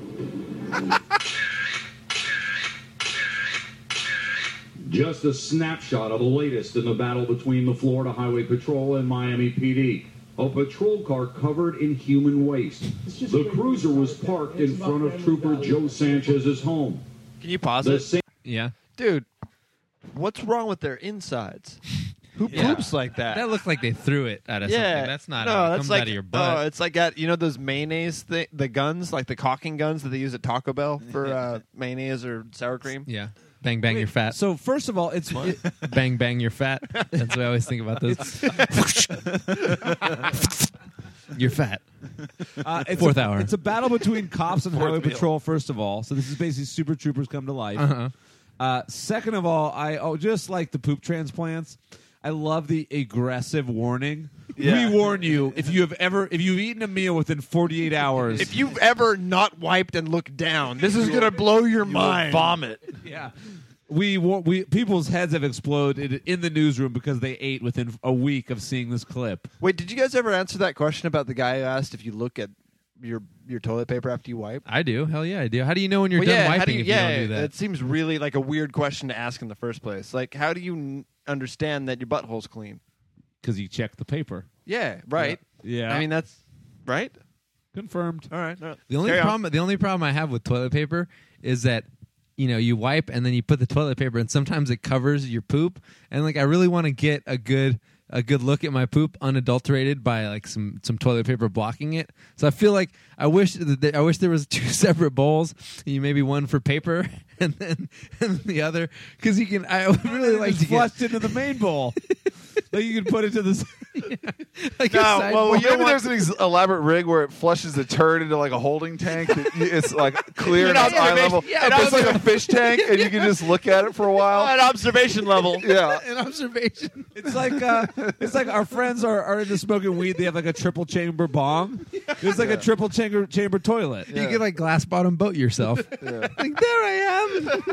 Just a snapshot of the latest in the battle between the Florida Highway Patrol and Miami PD. A patrol car covered in human waste. The cruiser was parked in front of Trooper Joe Sanchez's home. can you pause The it, same Yeah. dude? What's wrong with their insides? Who Yeah. poops like that? That looked like they threw it out of Yeah, something. That's not no, how it that's comes like, out of your butt. Oh, it's like those mayonnaise the guns, like the caulking guns that they use at Taco Bell for mayonnaise or sour cream. Yeah. Bang, bang, you're fat. So first of all, it's Bang, bang, you're fat. That's what I always think about this. You're fat. it's Fourth a, hour. It's a battle between cops and highway meal. patrol. First of all, so this is basically super troopers come to life. Uh-huh. Second of all, just like the poop transplants, I love the aggressive warning Yeah. We warn you, if you've eaten a meal within 48 hours, If you've ever not wiped and looked down, this is going to blow your mind. Vomit. yeah, we people's heads have exploded in the newsroom because they ate within a week of seeing this clip. Wait, did you guys ever answer that question about the guy who asked if you look at your toilet paper after you wipe? I do. Hell yeah, I do. How do you know when you're Well, done yeah, how wiping do you, if you don't do that? It seems really like a weird question to ask in the first place. Like, how do you understand that your butthole's clean? Because you check the paper. Yeah, right. Yeah. I mean, that's right. Confirmed. All right. All right. The only problem I have with toilet paper is that you wipe and then you put the toilet paper and sometimes it covers your poop, and like I really want to get a good look at my poop unadulterated by like some toilet paper blocking it. So I feel like I wish there was 2 separate bowls. Maybe one for paper and then the other, because you can. I would really like to flushed into the main bowl. Like you can put it to the. like No, a side well, bowl. maybe there's an elaborate rig where it flushes the turd into like a holding tank. It's like clear An at eye observation- level. yeah, an It's like a fish tank, and you can just look at it for a while. At observation level. Yeah. An observation. It's like our friends are into smoking weed. They have like a triple chamber bong. It's like a triple chamber toilet. You can like glass bottom boat yourself. Like there I am.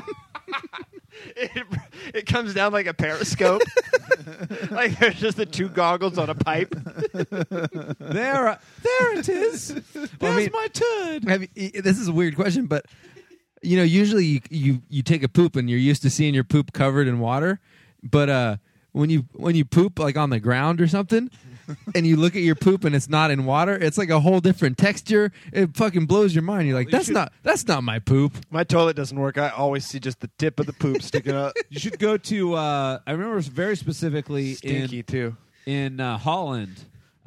It comes down like a periscope. Like there's just the 2 goggles on a pipe. There it is. There's my turd. This is a weird question, but usually you take a poop and you're used to seeing your poop covered in water, but when you poop like on the ground or something, and you look at your poop and it's not in water, it's like a whole different texture. It fucking blows your mind. You're like, that's not my poop. My toilet doesn't work. I always see just the tip of the poop sticking up. You should go to. I remember very specifically Stinky too. in Holland.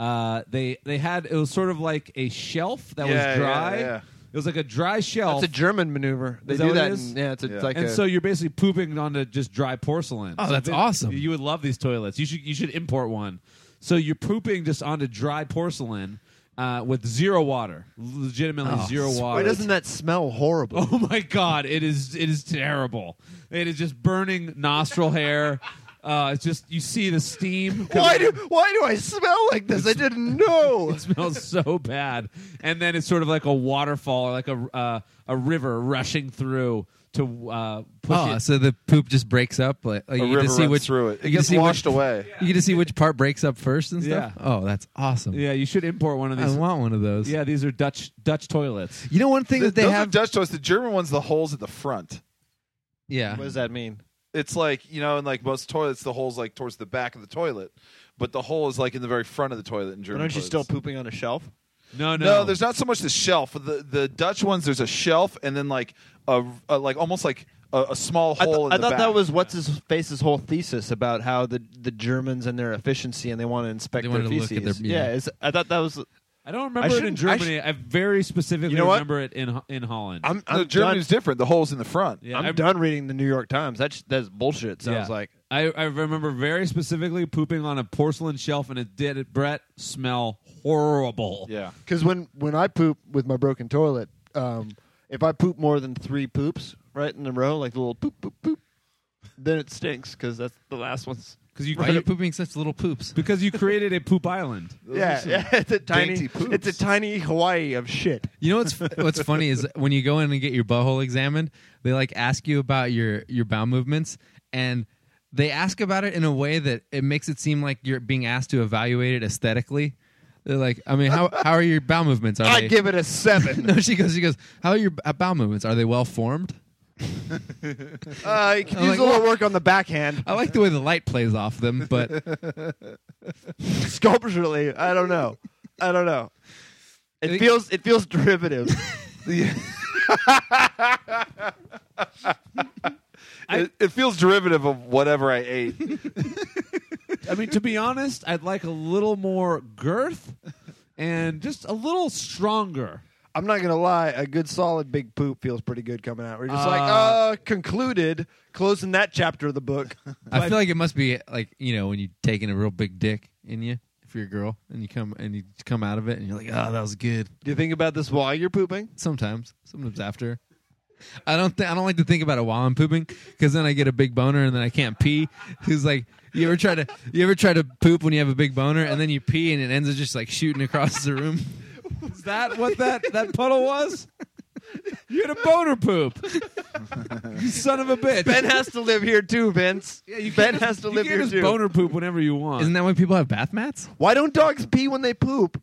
They had, it was sort of like a shelf that was dry. Yeah. It was like a dry shelf. It's a German maneuver. They Is do that that. what it is? It's like and a, so you're basically pooping onto just dry porcelain. Oh, So that's awesome. You would love these toilets. You should import one. So you're pooping just onto dry porcelain with zero water, legitimately zero water. Why doesn't that smell horrible? Oh my god, it is terrible. It is just burning nostril hair. It's just, you see the steam. Why do I smell like this? I didn't know. It smells so bad, and then it's sort of like a waterfall, like a river rushing through to push it. So the poop just breaks up. Like A you river get to see runs which through it. It you get gets to see washed which, away. You get to see which part breaks up first and stuff. Yeah. Oh, that's awesome. Yeah, you should import one of these. I want one of those. Yeah, these are Dutch toilets. You know one thing that they Those are have. Dutch toilets. The German ones, the holes at the front. Yeah. What does that mean? It's like, in like most toilets, the hole's like towards the back of the toilet, but the hole is like in the very front of the toilet in German Aren't you toilets. still pooping on a shelf? No, there's not so much the shelf. The Dutch ones, there's a shelf and then like a almost like a small hole in I the thought back. that was what's his face's whole thesis about how the Germans and their efficiency, and they want to inspect They their wanted to look at feces. their- I thought that was. I don't remember it in Germany. I very specifically You know what? remember it in Holland. I'm No, Germany's done, different. The hole's in the front. Yeah, I'm done reading the New York Times. That's bullshit. Sounds Yeah. like. I remember very specifically pooping on a porcelain shelf, and it did, Brett, smell horrible. Yeah. Because when I poop with my broken toilet, if I poop more than 3 poops right in a row, like the little poop poop poop, then it stinks because that's the last one's. Why are you pooping such little poops? Because you created a poop island. Yeah, it's a dainty tiny, poops. it's a tiny Hawaii of shit. You know what's funny is when you go in and get your butthole examined, they like ask you about your bowel movements, and they ask about it in a way that it makes it seem like you're being asked to evaluate it aesthetically. They're like, I mean, how are your bowel movements? I give it a 7. No, she goes, how are your bowel movements? Are they well formed? You can I'm use like, a little work on the backhand. I like the way the light plays off them, but Sculpturally, I don't know. It feels derivative. It feels derivative of whatever I ate. I mean, to be honest, I'd like a little more girth and just a little stronger. I'm not gonna lie, a good solid big poop feels pretty good coming out. We're just concluded, closing that chapter of the book. I feel like it must be like, when you taking a real big dick in you if you're a girl and you come out of it and you're like, oh, that was good. Do you think about this while you're pooping? Sometimes after. I don't like to think about it while I'm pooping because then I get a big boner and then I can't pee. Who's like, you ever try to poop when you have a big boner and then you pee and it ends up just like shooting across the room? Is that what that puddle was? You had a boner poop. You son of a bitch. Ben has to live here too, Vince. Yeah, you Ben can't has just- to you live can't here just too. boner poop whenever you want. Isn't that why people have bath mats? Why don't dogs pee when they poop?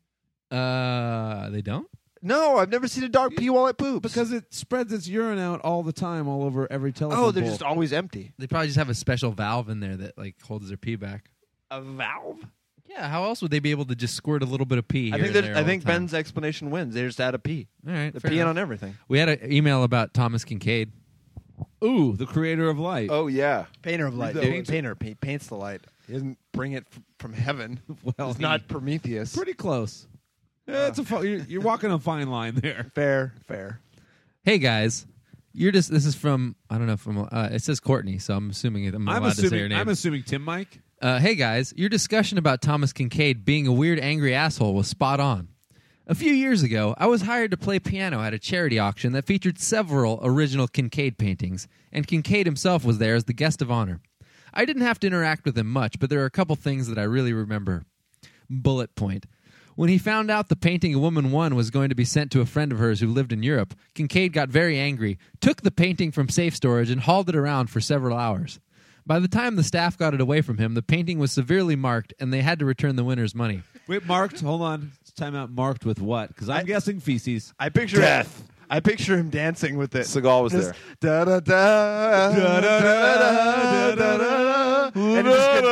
They don't. No, I've never seen a dog pee while it poops. Because it spreads its urine out all the time, all over every telephone oh, they're pole. just always empty. They probably just have a special valve in there that like holds their pee back. A valve? Yeah, how else would they be able to just squirt a little bit of pee? I here think and there all I think the time? Ben's explanation wins. They just add a pee. All right, They're fair peeing enough. on everything. We had an email about Thomas Kincaid. Ooh, the creator of light. Oh yeah. Painter of light. The Dude, painter. painter. He paints the light. He doesn't bring it from heaven. Well, It's not Prometheus. pretty close. Yeah, it's you're walking a fine line there. Fair. Hey guys, this is from I don't know from it says Courtney, so I'm assuming I'm allowed to say her name. I'm assuming Tim Mike. Hey guys, your discussion about Thomas Kincaid being a weird, angry asshole was spot on. A few years ago, I was hired to play piano at a charity auction that featured several original Kincaid paintings, and Kincaid himself was there as the guest of honor. I didn't have to interact with him much, but there are a couple things that I really remember. Bullet point. When he found out the painting A Woman Won was going to be sent to a friend of hers who lived in Europe, Kincaid got very angry, took the painting from safe storage, and hauled it around for several hours. By the time the staff got it away from him, the painting was severely marked, and they had to return the winner's money. Wait, marked. Hold on. It's time out. Marked with what? Because I'm guessing feces. I picture Death. I picture him dancing with it. Seagal was there. Da da da da da da da, and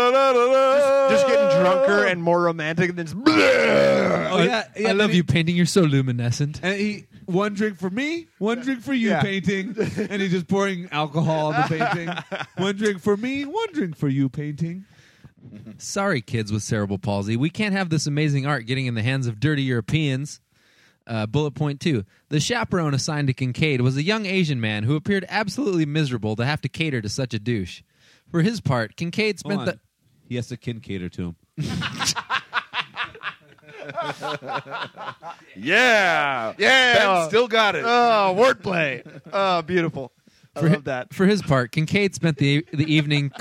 just getting drunker and more romantic, and then just Oh yeah, I love you painting. You're so luminescent. And he one drink for me, one drink for you, Yeah. painting, and he's just pouring alcohol on the painting. One drink for me, one drink for you, painting. Sorry, kids with cerebral palsy. We can't have this amazing art getting in the hands of dirty Europeans. Bullet point 2. The chaperone assigned to Kincaid was a young Asian man who appeared absolutely miserable to have to cater to such a douche. For his part, Kincaid spent Hold on. He has to cater to him. Yeah. Yeah. Ben still got it. oh, wordplay. Oh, beautiful. I love that. For his part, Kincaid spent the evening...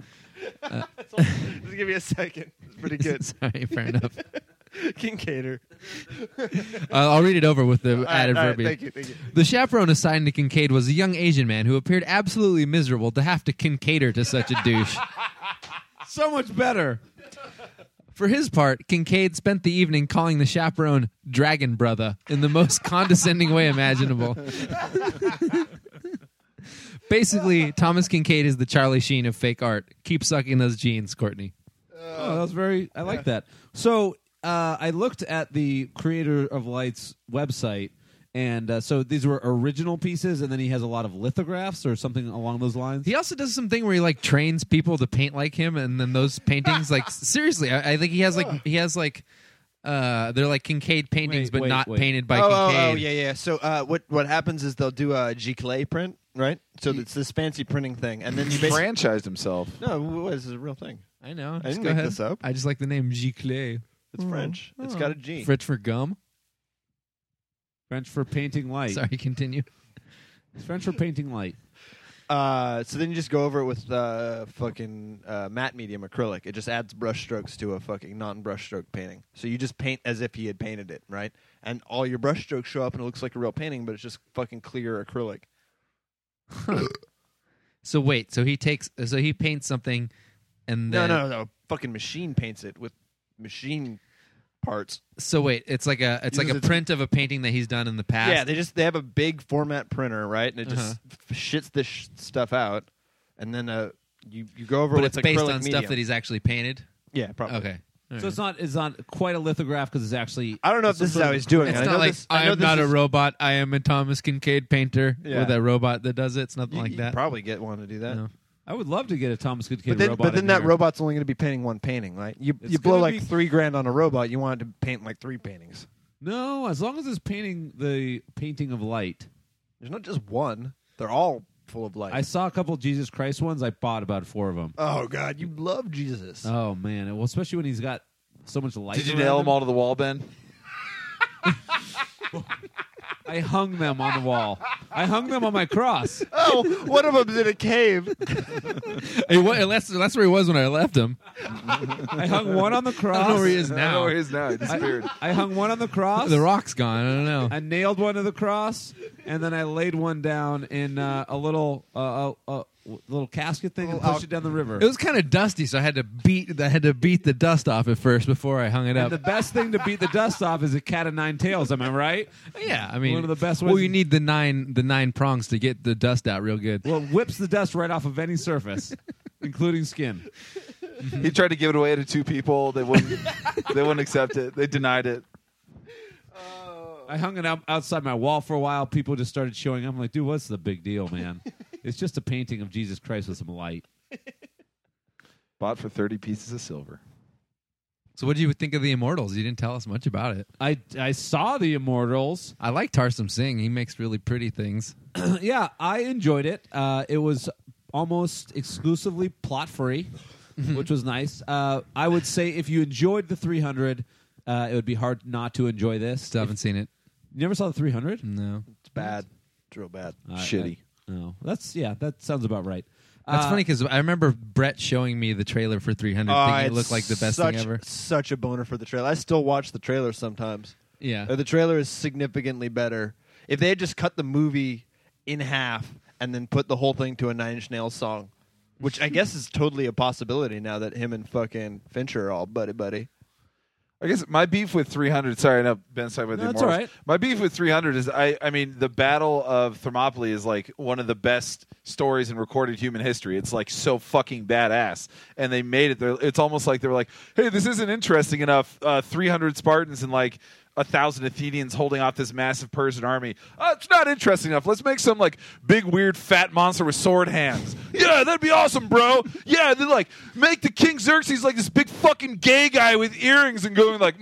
Just give me a second. It's pretty good. Sorry, fair enough. Kincaid. I'll read it over with the added All right, verbiage. thank you. The chaperone assigned to Kincaid was a young Asian man who appeared absolutely miserable to have to Kincaid to such a douche. So much better. For his part, Kincaid spent the evening calling the chaperone Dragon Brother in the most condescending way imaginable. Basically, Thomas Kincaid is the Charlie Sheen of fake art. Keep sucking those genes, Courtney. Oh, that was very. I like that. So I looked at the Creator of Light's website, and so these were original pieces, and then he has a lot of lithographs or something along those lines. He also does something where he like trains people to paint like him, and then those paintings, like seriously, I think he has like they're like Kincaid paintings, but not painted by Kincaid. Oh, yeah. So what happens is they'll do a Giclée print, right? So it's this fancy printing thing, and then you basically Franchised himself. no, this is a real thing. I know. I Just didn't go make ahead. this up. I just like the name Giclée. It's French. It's got a G. French for gum. French for painting light. Sorry, continue. French for painting light. So then you just go over it with fucking matte medium acrylic. It just adds brush strokes to a fucking non-brush stroke painting. So you just paint as if he had painted it, right? And all your brush strokes show up and it looks like a real painting, but it's just fucking clear acrylic. So wait, so he paints something, and then No. Fucking machine paints it with machine parts. So wait, it's like a print of a painting that he's done in the past. Yeah, they have a big format printer, right? And it just shits this stuff out, and then you go over. But with it's based acrylic on medium. stuff that he's actually painted. Yeah, probably. Okay. All So right. it's not quite a lithograph because it's actually. I don't know if this is how he's doing it. It's I not know like this, I know am this not a is- robot. I am a Thomas Kincaid painter. Yeah. Or that robot that does it. It's nothing like you that. probably get one to do that. No. I would love to get a Thomas Kincaid robot. But then in that here. robot's only going to be painting one painting, right? You It's blow gonna like be- $3,000 on a robot. You want it to paint like 3 paintings. No, as long as it's painting the painting of light. There's not just one. They're all full of light. I saw a couple Jesus Christ ones. I bought about 4 of them. Oh God, you love Jesus. Oh man, well, especially when he's got so much light. Did you around nail him. them all to the wall, Ben? I hung them on the wall. I hung them on my cross. Oh, one of them's in a cave. That's where he was when I left him. I hung one on the cross. I don't know where he is I don't know now. where he is now. He disappeared. I hung one on the cross. The rock's gone. I don't know. I nailed one to the cross, and then I laid one down in a little casket thing and pushed it down the river. It was kind of dusty, so I had to beat the dust off it first before I hung it And up. the best thing to beat the dust off is a cat of nine tails. Am I right? Yeah, I mean, One of the best ways. Well, you need the nine prongs to get the dust out real good. Well, it whips the dust right off of any surface, including skin. He tried to give it away to two people. They wouldn't accept it. They denied it. I hung it up outside my wall for a while. People just started showing up. I'm like, dude, what's the big deal, man? It's just a painting of Jesus Christ with some light. Bought for 30 pieces of silver. So, what did you think of the Immortals? You didn't tell us much about it. I saw the Immortals. I like Tarsum Singh. He makes really pretty things. Yeah, I enjoyed it. It was almost exclusively plot free, which was nice. I would say if you enjoyed the 300, it would be hard not to enjoy this. Still haven't seen it. You never saw the 300? No. It's bad. It's real bad. Shitty. No, that sounds about right. That's funny because I remember Brett showing me the trailer for 300, thinking it looked like the best thing ever. Such a boner for the trailer. I still watch the trailer sometimes. Yeah. The trailer is significantly better. If they had just cut the movie in half and then put the whole thing to a Nine Inch Nails song, which I guess is totally a possibility now that him and fucking Fincher are all buddy. I guess my beef with 300. Sorry, I know Ben's talking about the That's Immortals. all right. My beef with 300 is I mean the Battle of Thermopylae is like one of the best stories in recorded human history. It's like so fucking badass, and they made it. It's almost like they were like, hey, this isn't interesting enough. 300 Spartans and like 1,000 Athenians holding off this massive Persian army. It's not interesting enough. Let's make some like big weird fat monster with sword hands. Yeah, that'd be awesome, bro. Yeah, then like make the King Xerxes like this big fucking gay guy with earrings and going like,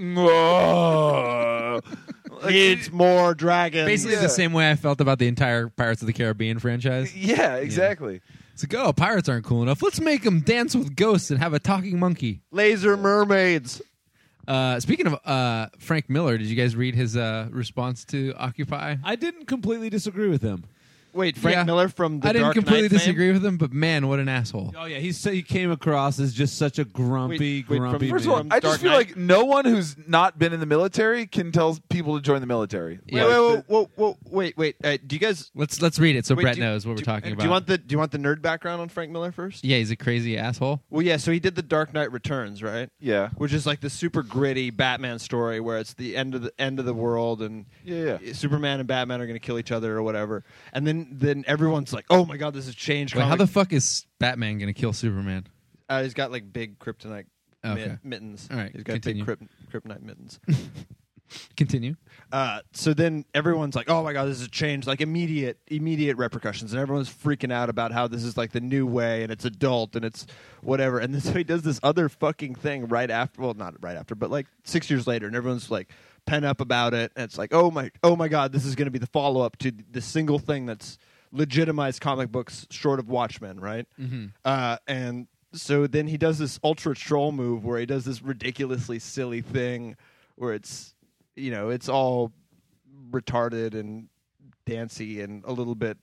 Needs more dragons. Basically the same way I felt about the entire Pirates of the Caribbean franchise. yeah, exactly. It's like, oh, pirates aren't cool enough. Let's make them dance with ghosts and have a talking monkey. Laser mermaids. Speaking of Frank Miller, did you guys read his response to Occupy? I didn't completely disagree with him. Wait, Frank Yeah. Miller from the I didn't Dark completely Knight fame? disagree with him, but man, what an asshole. Oh yeah, he came across as just such a grumpy, Wait, from- grumpy. First of all, man. I just Dark feel Knight. like no one who's not been in the military can tell people to join the military. Yeah. Wait. Do you guys? Let's read it so wait, Brett do- knows what we're do- talking about. Do you want the nerd background on Frank Miller first? Yeah, he's a crazy asshole. Well, yeah. So he did the Dark Knight Returns, right? Yeah. Which is like the super gritty Batman story where it's the end of the world and Yeah. Superman and Batman are going to kill each other or whatever. And then everyone's like, "Oh my god, this has changed." Wait, how comic- the fuck is Batman going to kill Superman? He's got like big kryptonite Okay. mittens. All right, He's got continue. big kryptonite mittens. Continue. So then everyone's like, "Oh my god, this has changed!" Like immediate repercussions, and everyone's freaking out about how this is like the new way, and it's adult, and it's whatever. And then so he does this other fucking thing right after. Well, not right after, but like 6 years later, and everyone's like pent up about it. And it's like, oh my god, this is going to be the follow up to the single thing that's legitimized comic books short of Watchmen, right? Mm-hmm. And so then he does this ultra troll move where he does this ridiculously silly thing where it's, you know, it's all retarded and dancey and a little bit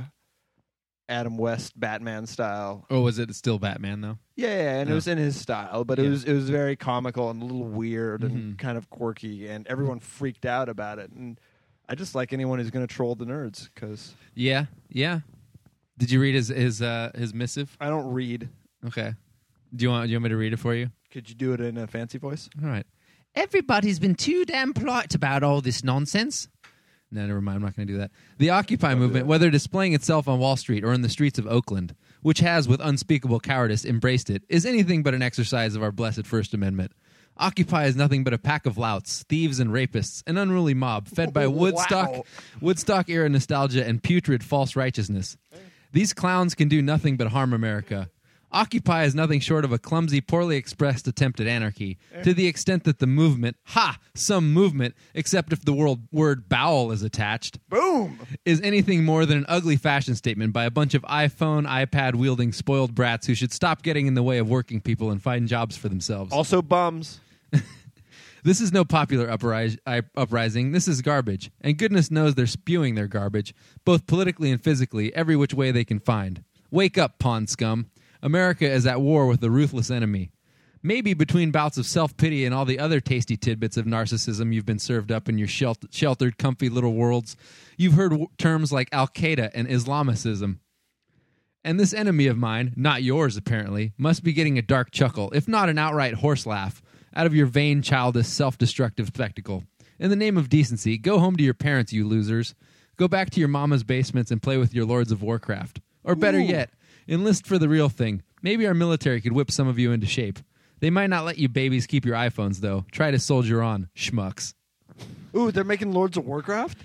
Adam West Batman style. Oh, was it still Batman though? Yeah, and it Oh. was in his style, but Yeah. it was very comical and a little weird Mhm. and kind of quirky, and everyone freaked out about it. And I just like anyone who's going to troll the nerds because Yeah. Did you read his missive? I don't read. Okay. Do you want me to read it for you? Could you do it in a fancy voice? All right. Everybody's been too damn polite about all this nonsense. No, never mind. I'm not going to do that. The Occupy movement, whether displaying itself on Wall Street or in the streets of Oakland, which has, with unspeakable cowardice, embraced it, is anything but an exercise of our blessed First Amendment. Occupy is nothing but a pack of louts, thieves and rapists, an unruly mob fed by Woodstock-era nostalgia and putrid false righteousness. These clowns can do nothing but harm America. Occupy is nothing short of a clumsy, poorly expressed attempt at anarchy, to the extent that the movement, some movement, except if the word bowel is attached, Boom! is anything more than an ugly fashion statement by a bunch of iPhone, iPad-wielding spoiled brats who should stop getting in the way of working people and find jobs for themselves. Also bums. This is no popular uprising. This is garbage. And goodness knows they're spewing their garbage, both politically and physically, every which way they can find. Wake up, pawn scum. America is at war with a ruthless enemy. Maybe between bouts of self-pity and all the other tasty tidbits of narcissism you've been served up in your sheltered, comfy little worlds, you've heard terms like Al-Qaeda and Islamicism. And this enemy of mine, not yours apparently, must be getting a dark chuckle, if not an outright horse laugh, out of your vain, childish, self-destructive spectacle. In the name of decency, go home to your parents, you losers. Go back to your mama's basements and play with your Lords of Warcraft. Or better yet, enlist for the real thing. Maybe our military could whip some of you into shape. They might not let you babies keep your iPhones, though. Try to soldier on, schmucks. Ooh, they're making Lords of Warcraft?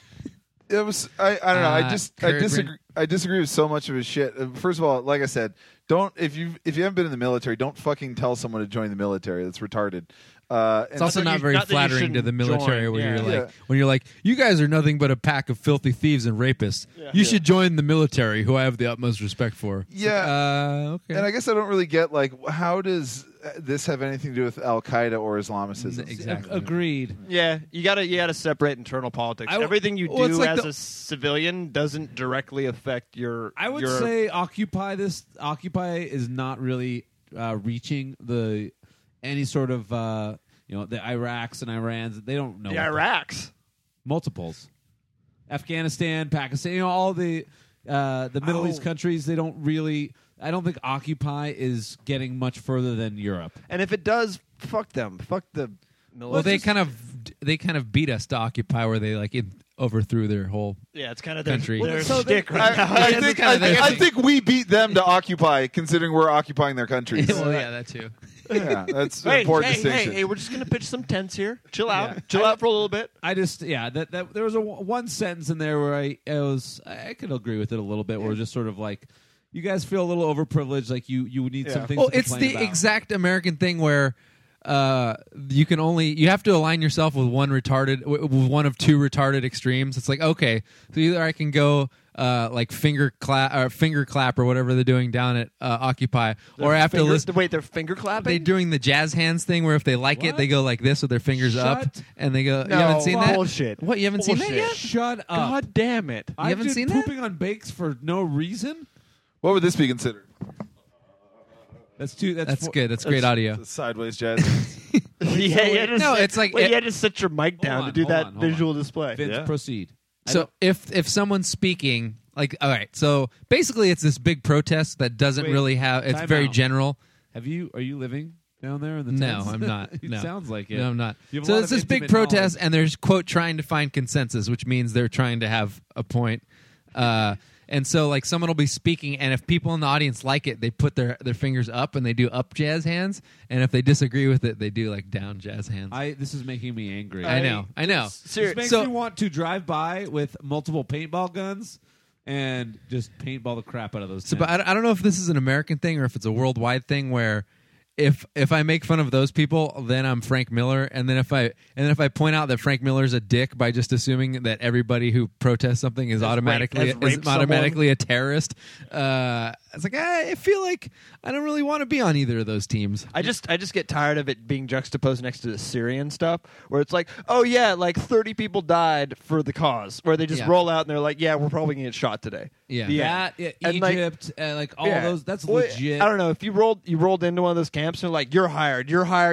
It was I don't know. I disagree with so much of his shit. First of all, like I said, don't if you haven't been in the military, don't fucking tell someone to join the military. That's retarded. It's also not very flattering to the military join, when you're like, you guys are nothing but a pack of filthy thieves and rapists. You should join the military, who I have the utmost respect for. Yeah. Okay. And I guess I don't really get, like, how does this have anything to do with Al-Qaeda or Islamicism? Exactly. Agreed. Yeah, you gotta separate internal politics. Everything you do as a civilian doesn't directly affect your. I would say Occupy is not really reaching any sort of the Iraqs and Irans. They don't know the Iraqs. Multiples. Afghanistan, Pakistan, all the Middle East countries. They don't really. I don't think Occupy is getting much further than Europe. And if it does, fuck them. Fuck the military. Well, they kind of beat us to Occupy, where they overthrew their whole it's kind of country. Their shtick right now. I think we beat them to Occupy, considering we're occupying their countries. Well, yeah, that too. Yeah, that's an important distinction. Hey, we're just gonna pitch some tents here. Chill out. Chill out for a little bit. I just that there was one sentence in there where I could agree with it a little bit, where just sort of like, you guys feel a little overprivileged, like you need some things. Well, to it's the about. exact American thing where you have to align yourself with one of two retarded extremes. It's like, okay, so either I can go like finger clap or whatever they're doing down at Occupy, or I have to listen. Wait, they're finger clapping. They're doing the jazz hands thing, where if they like it, they go like this with their fingers up, and they go. No, you haven't seen that? Bullshit. What, you haven't seen that yet? Shut up! God damn it! You haven't seen that? Pooping on bakes for no reason. What would this be considered? That's good. That's great audio. Sideways jazz. It's like you had to set your mic down to do that visual display. Vince, proceed. So if someone's speaking, like, all right, so basically it's this big protest that doesn't really have. It's very general. Are you living down there in the No, tents? I'm not. It No. sounds like it. No, I'm not. You have a So lot it's of this big intimate protest, knowledge. and there's, quote, trying to find consensus, which means they're trying to have a point. And so, like, someone will be speaking, and if people in the audience like it, they put their fingers up and they do up jazz hands. And if they disagree with it, they do like down jazz hands. This is making me angry. I know. This makes me want to drive by with multiple paintball guns and just paintball the crap out of those. But I don't know if this is an American thing or if it's a worldwide thing where if I make fun of those people, then I'm Frank Miller, and then if I point out that Frank Miller's a dick by just assuming that everybody who protests something is automatically a terrorist, it's like I feel like I don't really want to be on either of those teams. I just get tired of it being juxtaposed next to the Syrian stuff, where it's like, oh yeah, like 30 people died for the cause, where they just roll out and they're like, yeah, we're probably gonna get shot today. Yeah, Egypt, all those. That's legit. I don't know if you rolled into one of those camps and they're like, you're hired.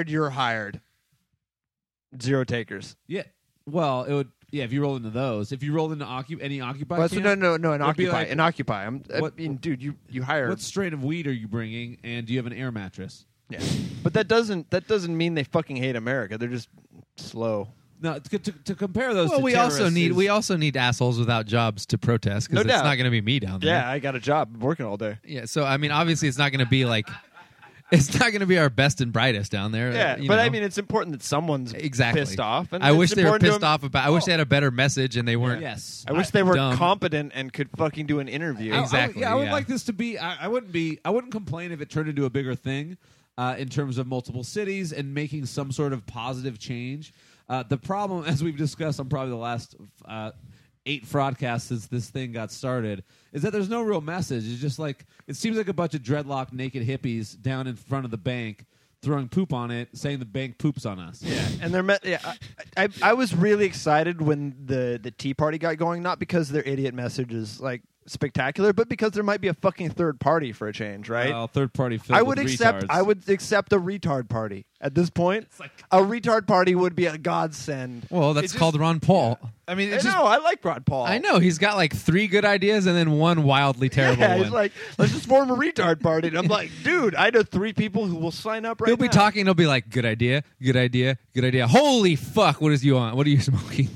0 takers. Yeah. Well, it would. Yeah, if you roll into those, if you rolled into any Occupy, Well, so camp, no, an Occupy, like, an Occupy. I mean, dude, you hired. What strain of weed are you bringing, and do you have an air mattress? Yeah, but that doesn't mean they fucking hate America. They're just slow. No, to compare those. Well, to we also need assholes without jobs to protest, because it's not going to be me down there. Yeah, I got a job. I'm working all day. Yeah, so I mean, obviously, it's not going to be like. It's not going to be our best and brightest down there. Yeah, you but know. I mean, it's important that someone's pissed off. And I wish they were important to pissed off about. I wish they had a better message and they weren't. Yes, I wish they were dumb. competent and could fucking do an interview. Exactly. I would like this to be. I wouldn't complain if it turned into a bigger thing in terms of multiple cities and making some sort of positive change. The problem, as we've discussed on probably the last 8 fraudcasts since this thing got started, is that there's no real message. It's just like, it seems like a bunch of dreadlocked naked hippies down in front of the bank throwing poop on it, saying the bank poops on us. Yeah, and they're I was really excited when the Tea Party got going, not because their idiot message is like spectacular, but because there might be a fucking third party for a change, right? Well, third party filled I would with accept. retards. I would accept a retard party at this point. A retard party would be a godsend. Well, that's called Ron Paul. I mean, I know. I like Ron Paul. I know he's got like 3 good ideas and then one wildly terrible Yeah, one. he's like, let's just form a retard party. And I'm like, dude, I know 3 people who will sign up right He'll now. be talking. He'll be like, "Good idea, good idea, good idea." Holy fuck! What is you on? What are you smoking?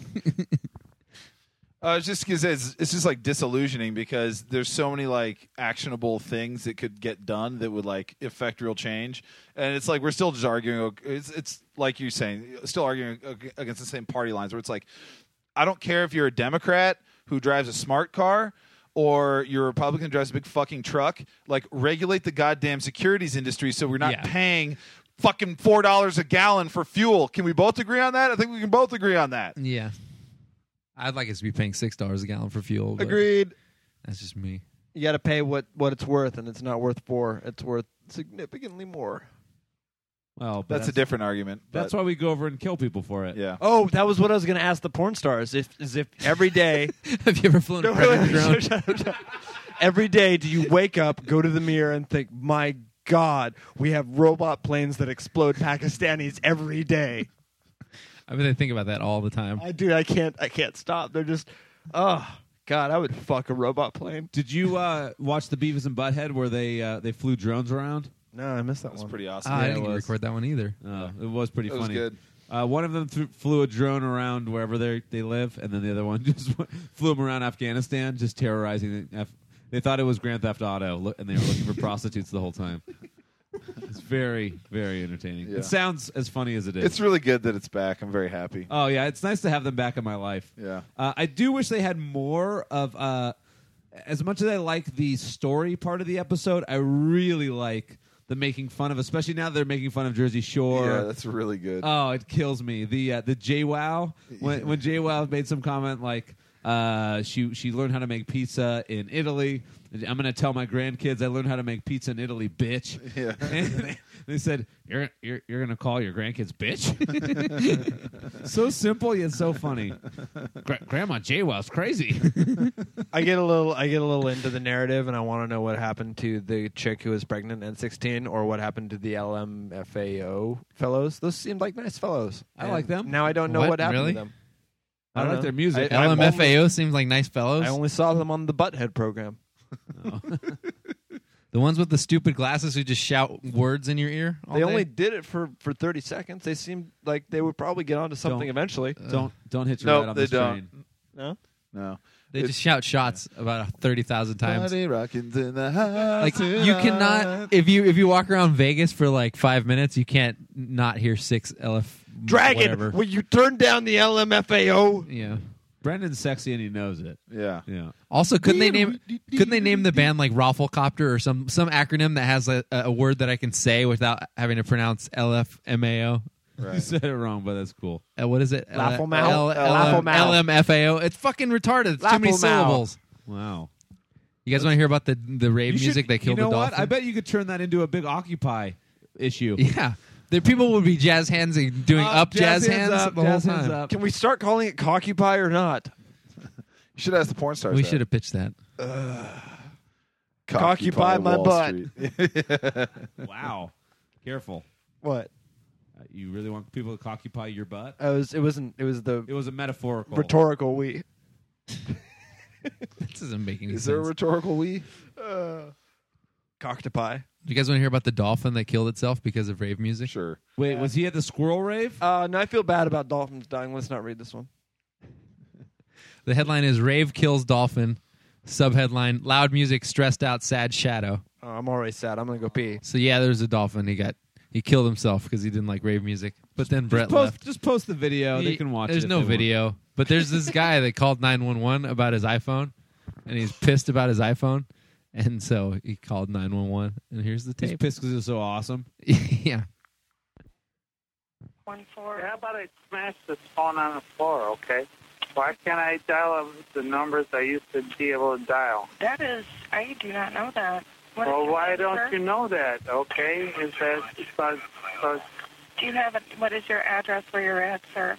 It's just because it's just like disillusioning because there's so many like actionable things that could get done that would like affect real change, and it's like we're still just arguing. It's like you're saying, still arguing against the same party lines where it's like, I don't care if you're a Democrat who drives a smart car or you're a Republican who drives a big fucking truck. Like, regulate the goddamn securities industry so we're not paying fucking $4 a gallon for fuel. Can we both agree on that? I think we can both agree on that. Yeah, I'd like us to be paying $6 a gallon for fuel. But Agreed. That's just me. You got to pay what it's worth, and it's not worth 4. It's worth significantly more. Well, That's a different argument. That's why we go over and kill people for it. Yeah. Oh, that was what I was going to ask the porn stars. If every day, Have you ever flown a Predator drone? every day, do you wake up, go to the mirror, and think, "My God, we have robot planes that explode Pakistanis every day." I mean, I think about that all the time. I do. I can't stop. They're just, oh God, I would fuck a robot plane. Did you watch the Beavis and Butthead where they flew drones around? No, I missed that That's one. pretty awesome. I Yeah, didn't it was. record that one either. It was pretty It was funny. good. One of them flew a drone around wherever they live, and then the other one just flew them around Afghanistan, just terrorizing. They thought it was Grand Theft Auto, and they were looking for prostitutes the whole time. It's very, very entertaining. Yeah. It sounds as funny as it is. It's really good that it's back. I'm very happy. Oh yeah, it's nice to have them back in my life. Yeah. I do wish they had more of. As much as I like the story part of the episode, I really like the making fun of, especially now they're making fun of Jersey Shore. Yeah, that's really good. Oh, it kills me. The JWoww when JWoww made some comment like she learned how to make pizza in Italy. I'm gonna tell my grandkids I learned how to make pizza in Italy, bitch. Yeah. And they said you're gonna call your grandkids bitch. So simple yet so funny. Grandma JWoww's crazy. I get a little into the narrative, and I want to know what happened to the chick who was pregnant at 16, or what happened to the LMFAO fellows. Those seemed like nice fellows. I And like them. Now I don't know what happened Really? to them. I don't like know. their music. I- LMFAO seems like nice fellows. I only saw them on the Butthead program. The ones with the stupid glasses who just shout words in your ear. All They day? only did it for 30 seconds. They seemed like they would probably get onto something Don't- evenly. Don't hit your No, ride on they this don't. train. No? No. They just shout shots about 30,000 times. Body rocking in the house Like you cannot if you walk around Vegas for like 5 minutes, you can't not hear 6 LF Dragon, whatever. will you turn down the LMFAO? Yeah. Brendan's sexy and he knows it. Yeah. Yeah. Also, couldn't they name the band like Rafflecopter or some acronym that has a word that I can say without having to pronounce LFMAO? You said it wrong, but that's cool. What is it? Lafflemau? LMFAO. It's fucking retarded. It's too many Lafflemau. syllables. Wow. You guys want to hear about the rave You music should- that killed you know the what? dolphin? I bet you could turn that into a big Occupy issue. Yeah. The people would be jazz hands and doing up jazz hands up, the whole jazz hands time. up. Can we start calling it Cockupy or not? You should ask the porn stars. We that. should have pitched that. Cockupy my Wall butt. Street. Wow. Careful. What? You really want people to occupy your butt? It was the It was a metaphorical. rhetorical we. This doesn't make any Is there a sense. rhetorical we? Cockupy. Do you guys want to hear about the dolphin that killed itself because of rave music? Sure. Wait, was he at the squirrel rave? No, I feel bad about dolphins dying. Let's not read this one. The headline is Rave Kills Dolphin. Subheadline, Loud Music, Stressed Out, Sad Shadow. Oh, I'm already sad. I'm gonna go pee. So yeah, there's a dolphin. He killed himself because he didn't like rave music. But then Brett left. Just post the video. They can watch it. There's if no they want. video. But there's this guy that called 911 about his iPhone. And he's pissed about his iPhone. And so he called 911. And here's the He's tape. pissed because it's so awesome. Yeah. 1-4. How about I smash this phone on the floor, okay? Why can't I dial the numbers I used to be able to dial? That is, I do not know that. Well, why don't you know that, okay? Is that because So Do you have what is your address where you're at, sir?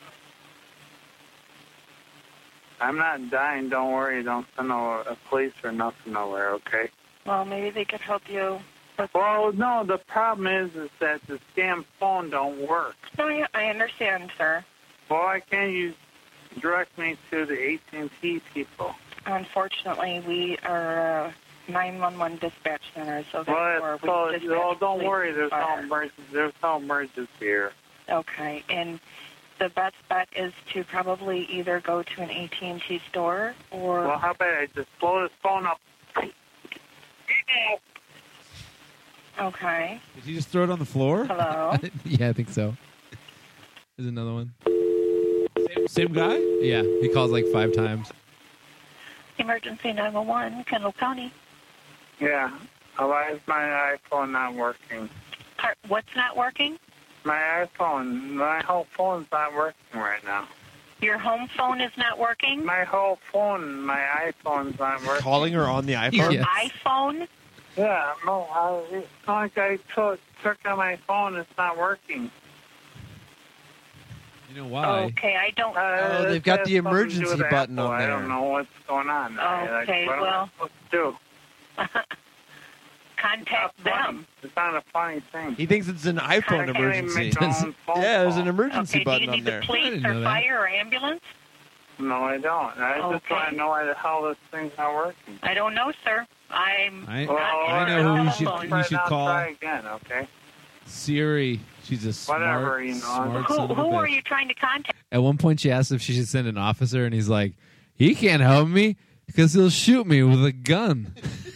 I'm not dying. Don't worry. Don't send a police or nothing nowhere, okay? Well, maybe they could help you. Well, no, the problem is that the scam phone don't work. No, I understand, sir. Well, why can't you direct me to the AT&T people? Unfortunately, we are 911 dispatch center, so therefore Well, we dispatch don't police worry. There's fire. no emergency. There's no emergency here. Okay, and the best bet is to probably either go to an AT&T store or... Well, how about I just blow this phone up? Okay. Did you just throw it on the floor? Hello? Yeah, I think so. There's another one. Same guy? Yeah, he calls like 5 times. Emergency 911, Kendall County. Yeah. Why is my iPhone not working? What's not working? My iPhone. My whole phone's not working right now. Your home phone is not working? My whole phone, my iPhone's not working. Calling her on the iPhone? Your iPhone? Yeah, no, it's not like I took on my phone. It's not working. You know why? Okay, I don't... Oh, they've got the emergency button on I there. don't know what's going on. Okay, what am I well... supposed to do? Contact them. It's not a funny thing. He thinks it's an iPhone I can't even emergency. make my own phone Yeah, there's call. an emergency Okay, button do you on need there. the police or fire or ambulance? No, I don't. I just Okay. want to know why the hell this thing's not working. I don't know, sir. I'm I not know who in you the should telephone. you should I'll call. try again, okay? Siri. She's a smart, Whatever, you know. smart son of a Who are bitch. you trying to contact? At one point, she asked if she should send an officer, and he's like, he can't help me because he'll shoot me with a gun.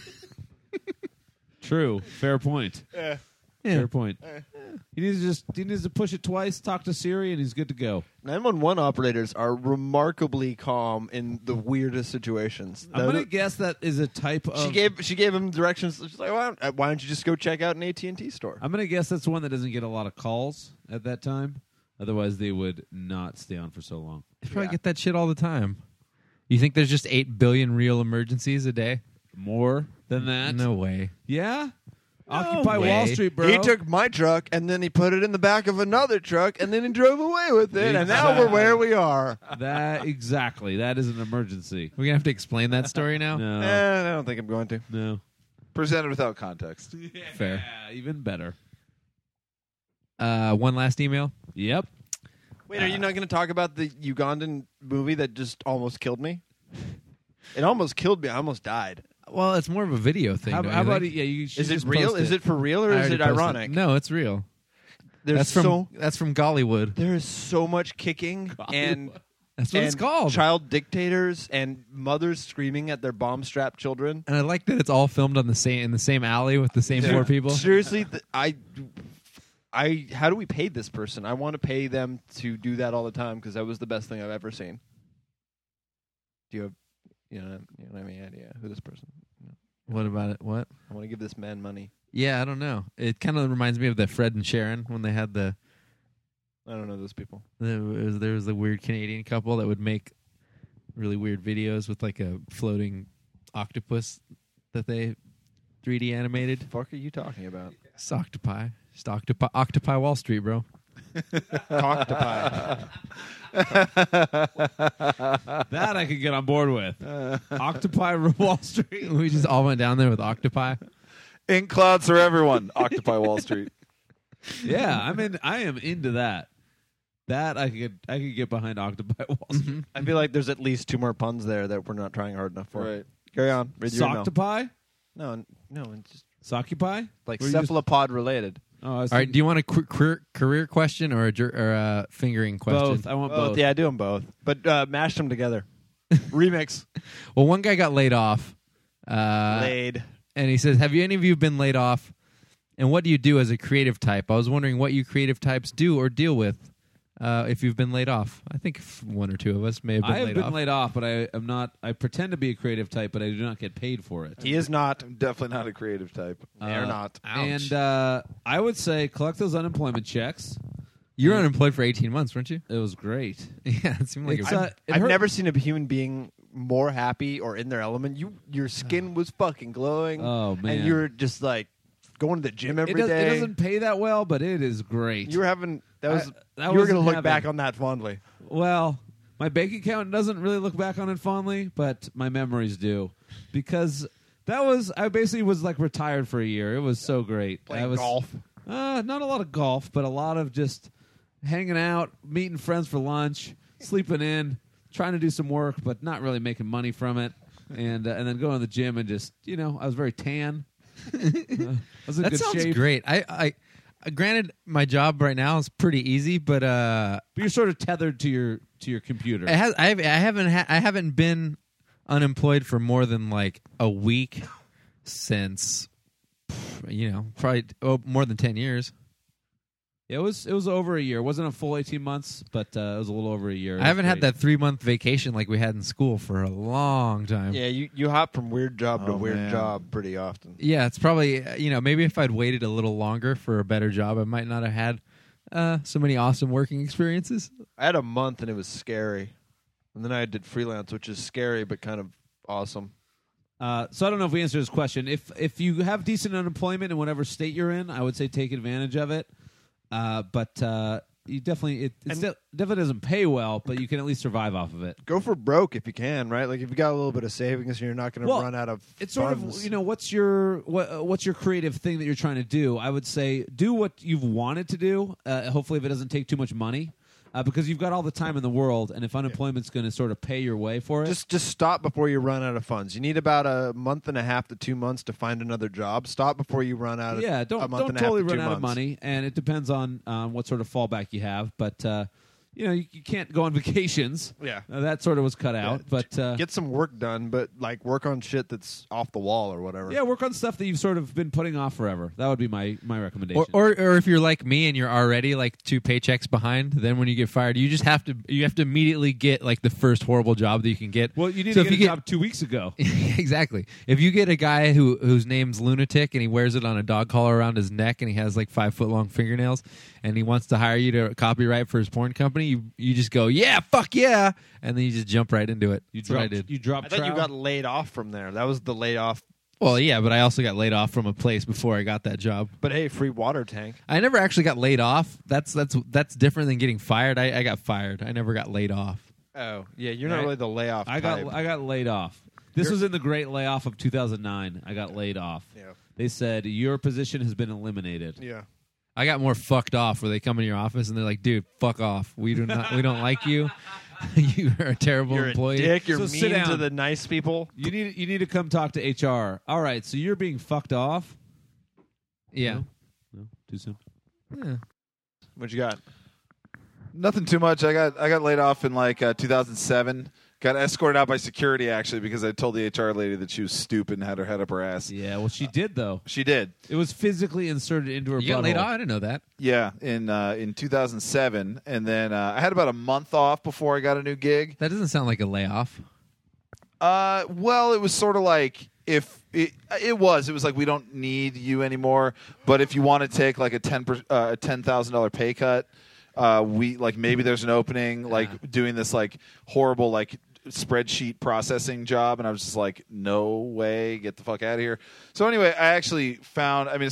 True. Fair point. Yeah. Fair point. He needs to push it twice, talk to Siri, and he's good to go. 911 operators are remarkably calm in the weirdest situations. I'm gonna guess that is a type of. She gave him directions. She's like, why don't you just go check out an AT&T store? I'm gonna guess that's one that doesn't get a lot of calls at that time. Otherwise, they would not stay on for so long. They probably get that shit all the time. You think there's just 8 billion real emergencies a day? More than that? No way. Yeah. Occupy way. Wall Street, bro. He took my truck and then he put it in the back of another truck and then he drove away with it. And now we're where we are. Exactly. That is an emergency. We're gonna have to explain that story now. No. I don't think I'm going to. No. Presented without context. Fair. Yeah, even better. One last email. Yep. Wait, are you not going to talk about the Ugandan movie that just almost killed me? It almost killed me. I almost died. Well, it's more of a video thing. How don't about you it? think? Yeah, you should Is it just real? post Is it for real or I is already it posted ironic? No, it's real. There's That's from Gollywood. There is so much kicking and That's what it's called. Child dictators and mothers screaming at their bomb-strapped children. And I like that it's all filmed on in the same alley with the same 4 people. Seriously, how do we pay this person? I want to pay them to do that all the time because that was the best thing I've ever seen. Do you have, you don't have any idea who this person? No. What about it? What? I want to give this man money. Yeah, I don't know. It kind of reminds me of the Fred and Sharon when they had I don't know those people. There was the weird Canadian couple that would make really weird videos with like a floating octopus that they 3D animated. What the fuck are you talking about? It's octopi. Just Octopi Wall Street, bro. Octopi. That I could get on board with. Occupy Wall Street. We just all went down there with octopi. Ink clouds for everyone. Occupy Wall Street. Yeah, I am into that. That I could get behind Occupy Wall Street. I feel like there's at least 2 more puns there that we're not trying hard enough for. Right. Carry on. Read your email. Socktopi? No, it's just Sockupy? like Were you just- cephalopod related. Oh, I was All right, thinking- do you want a career question or a fingering question? both. I want both. Yeah, do them both. But mash them together. Remix. Well, one guy got laid off. Laid. And he says, have any of you been laid off? And what do you do as a creative type? I was wondering what you creative types do or deal with if you've been laid off. I think 1 or 2 of us may have been I have laid been off. laid off, but I am not. I pretend to be a creative type, but I do not get paid for it. He is not. I'm definitely not a creative type. They're not. And I would say collect those unemployment checks. You were unemployed for 18 months, weren't you? It was great. Yeah, it seemed like It's, it I've never seen a human being more happy or in their element. Your skin was fucking glowing. Oh man, And you were just like going to the gym every It day. doesn't pay that well, but it is great. You were having that was that you were going to wasn't look heaven. back on that fondly. Well, my bank account doesn't really look back on it fondly, but my memories do, because I basically was like retired for a year. It was so great. Playing golf. Not a lot of golf, but a lot of just hanging out, meeting friends for lunch, sleeping in, trying to do some work, but not really making money from it, and then going to the gym and just I was very tan. I was in That good sounds shape. great. I granted, my job right now is pretty easy, but But you're sort of tethered to your computer. I haven't been unemployed for more than like a week since probably more than 10 years. It was over a year. It wasn't a full 18 months, but it was a little over a year. I haven't had that 3-month vacation like we had in school for a long time. Yeah, you hop from weird job to Oh, weird man. job pretty often. Yeah, it's probably maybe if I'd waited a little longer for a better job, I might not have had so many awesome working experiences. I had a month and it was scary, and then I did freelance, which is scary but kind of awesome. So I don't know if we answered this question. If you have decent unemployment in whatever state you're in, I would say take advantage of it. But you definitely it definitely doesn't pay well, but you can at least survive off of it. Go for broke if you can, right? Like if you got a little bit of savings, and you're not going to run out of. It's sort funds. of what's your creative thing that you're trying to do. I would say do what you've wanted to do. Hopefully, if it doesn't take too much money. Because you've got all the time in the world, and if unemployment's going to sort of pay your way for it, Just stop before you run out of funds. You need about a month and a half to 2 months to find another job. Stop before you run out of a don't month and a half totally to run 2 out of months. money, and it depends on what sort of fallback you have. But you can't go on vacations. Yeah. That sort of was cut out. But Get some work done, but like work on shit that's off the wall or whatever. yeah, work on stuff that you've sort of been putting off forever. That would be my recommendation. Or if you're like me and you're already like 2 paychecks behind, then when you get fired, you have to immediately get like the first horrible job that you can get. well, you need So to if get you a job 2 weeks ago. Exactly. If you get a guy whose name's Lunatic and he wears it on a dog collar around his neck and he has like 5-foot-long fingernails and he wants to hire you to copyright for his porn company, you just go, yeah, fuck yeah, and then you just jump right into it. That's what I did. You dropped. I thought you got laid off from there. That was the laid off. Well, yeah, but I also got laid off from a place before I got that job. But hey, free water tank. I never actually got laid off. That's different than getting fired. I got fired. I never got laid off. Oh, yeah, you're not Right. really the layoff I type. got laid off. This was in the great layoff of 2009. I got laid off. Yeah. They said your position has been eliminated. Yeah. I got more fucked off where they come in your office and they're like, dude, fuck off. We don't like you. You're a terrible You're employee. a dick. You're So sit mean to down. the nice people. You need to come talk to HR. All right, so you're being fucked off. Yeah. No, too soon. Yeah. What you got? Nothing too much. I got laid off in like 2007. Got escorted out by security actually because I told the HR lady that she was stupid and had her head up her ass. Yeah, well, she did though. She did. It was physically inserted into her. You got laid butthole. off? I didn't know that. Yeah, in 2007, and then I had about a month off before I got a new gig. That doesn't sound like a layoff. Well, it was sort of like if it was like we don't need you anymore, but if you want to take like a $10,000 pay cut, we like maybe there's an opening like doing this like horrible like spreadsheet processing job, and I was just like, no way, get the fuck out of here. So anyway, I actually found, I mean,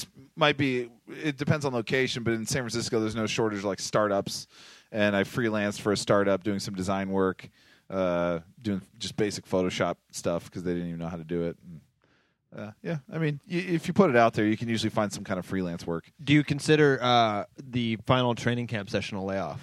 it depends on location, but in San Francisco there's no shortage of like startups, and I freelanced for a startup doing some design work, doing just basic Photoshop stuff because they didn't even know how to do it. And, yeah, I mean, if you put it out there, you can usually find some kind of freelance work. Do you consider the final training camp session a layoff?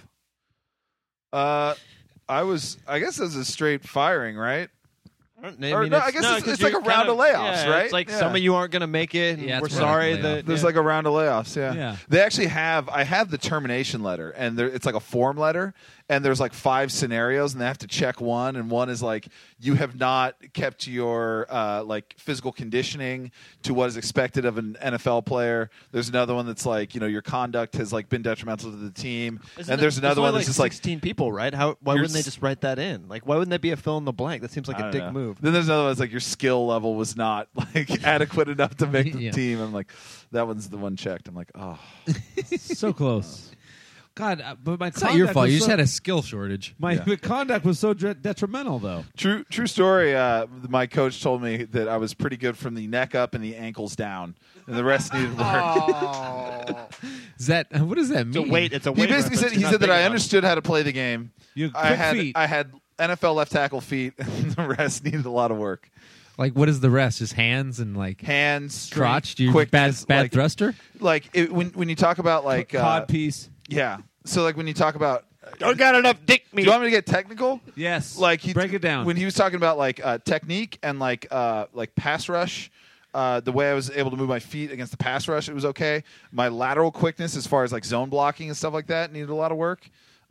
I guess it was a straight firing, right? I guess it's like a round of layoffs, right? It's like Yeah. some of you aren't going to make it, and Yeah, we're it's probably sorry like a that layoff. There's like a round of layoffs, yeah. Yeah. They actually I have the termination letter, and it's like a form letter, and there's like 5 scenarios, and they have to check one, and one is like you have not kept your like physical conditioning to what is expected of an NFL player. There's another one that's like, you know, your conduct has like been detrimental to the team, and there's another one that's just like 16 people, right? Why wouldn't they just write that in? Like, why wouldn't that be a fill in the blank? That seems like I a don't dick know. move. Then there's another one that's like your skill level was not like adequate enough to make the Yeah. team. I'm like, that one's the one checked. I'm like, oh. So close. God, but my It's not your conduct fault. was You just so- had a skill shortage. My conduct was so detrimental, though. True story. My coach told me that I was pretty good from the neck up and the ankles down, and the rest needed work. Is that what does that mean? It's a He weight basically said reference. he said that I understood how to play the game. You I quick had feet. I had NFL left tackle feet, and the rest needed a lot of work. Like, what is the rest? Just hands and like Hands, crotch? Do you quickness, bad like, thruster? Like when you talk about like Cod piece. yeah. So like when you talk about Don't got enough dick do meat. you want me to get technical? Yes. Like break it down. when he was talking about like technique and like pass rush. The way I was able to move my feet against the pass rush, it was okay. My lateral quickness, as far as like zone blocking and stuff like that, needed a lot of work.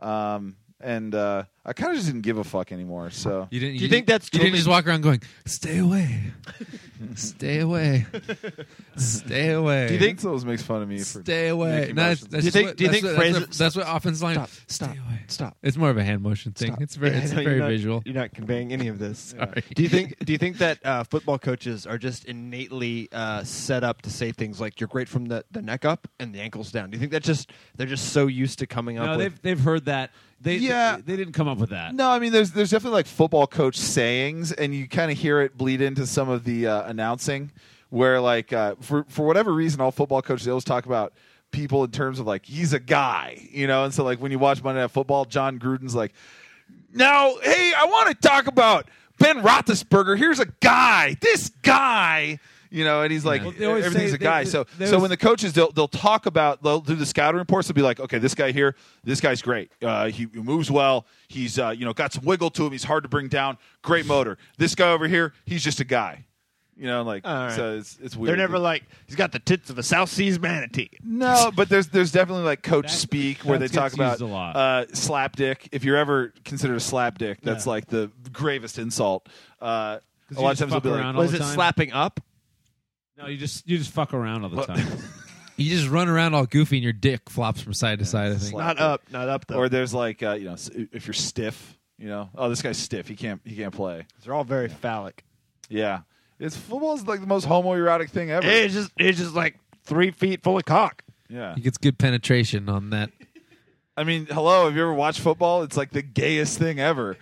And I kind of just didn't give a fuck anymore. So You didn't. Do you think that's You didn't totally- just walk around going, "Stay away, stay away, stay away." do you think always makes fun of me for Stay away. making No, motions? that's Do you just think- what- do you that's think what- Fraser- that's what offense line? Stop. Stay away. Stop. It's more of a hand motion thing. Stop. It's very, Yeah, I it's know, very you're not- visual. You're not conveying any of this. Sorry. Do you think that football coaches are just innately set up to say things like "you're great from the neck up and the ankles down"? Do you think that they're just so used to coming up No, with? they've heard that. They Yeah. they didn't come up with that. No, I mean there's definitely like football coach sayings, and you kind of hear it bleed into some of the announcing, where like for whatever reason, all football coaches they always talk about people in terms of like he's a guy, you know, and so like when you watch Monday Night Football, John Gruden's like, now hey, I want to talk about Ben Roethlisberger. Here's a guy, this guy. You know, and he's like, Well, they always everything's say a guy. they- So there's- when the coaches they'll talk about they'll do the scouting reports. They'll be like, okay, this guy here, this guy's great. He moves well. He's got some wiggle to him. He's hard to bring down. Great motor. This guy over here, he's just a guy. You know, like All right. so it's weird. They're never like he's got the tits of a South Seas manatee. No, but there's definitely like coach speak where they that talk gets about used a lot. slap dick. If you're ever considered a slap dick, that's like the gravest insult. A you lot of just times they'll fuck be like, around all Was the it time? slapping up? No, you just fuck around all the time. You just run around all goofy and your dick flops from side to side. I think. slap. Not up though. or there's like if you're stiff, you know, oh this guy's stiff, he can't play. They're all very phallic. Yeah, football's like the most homoerotic thing ever. It's just like 3 feet full of cock. Yeah, He gets good penetration on that. I mean, hello, have you ever watched football? It's like the gayest thing ever.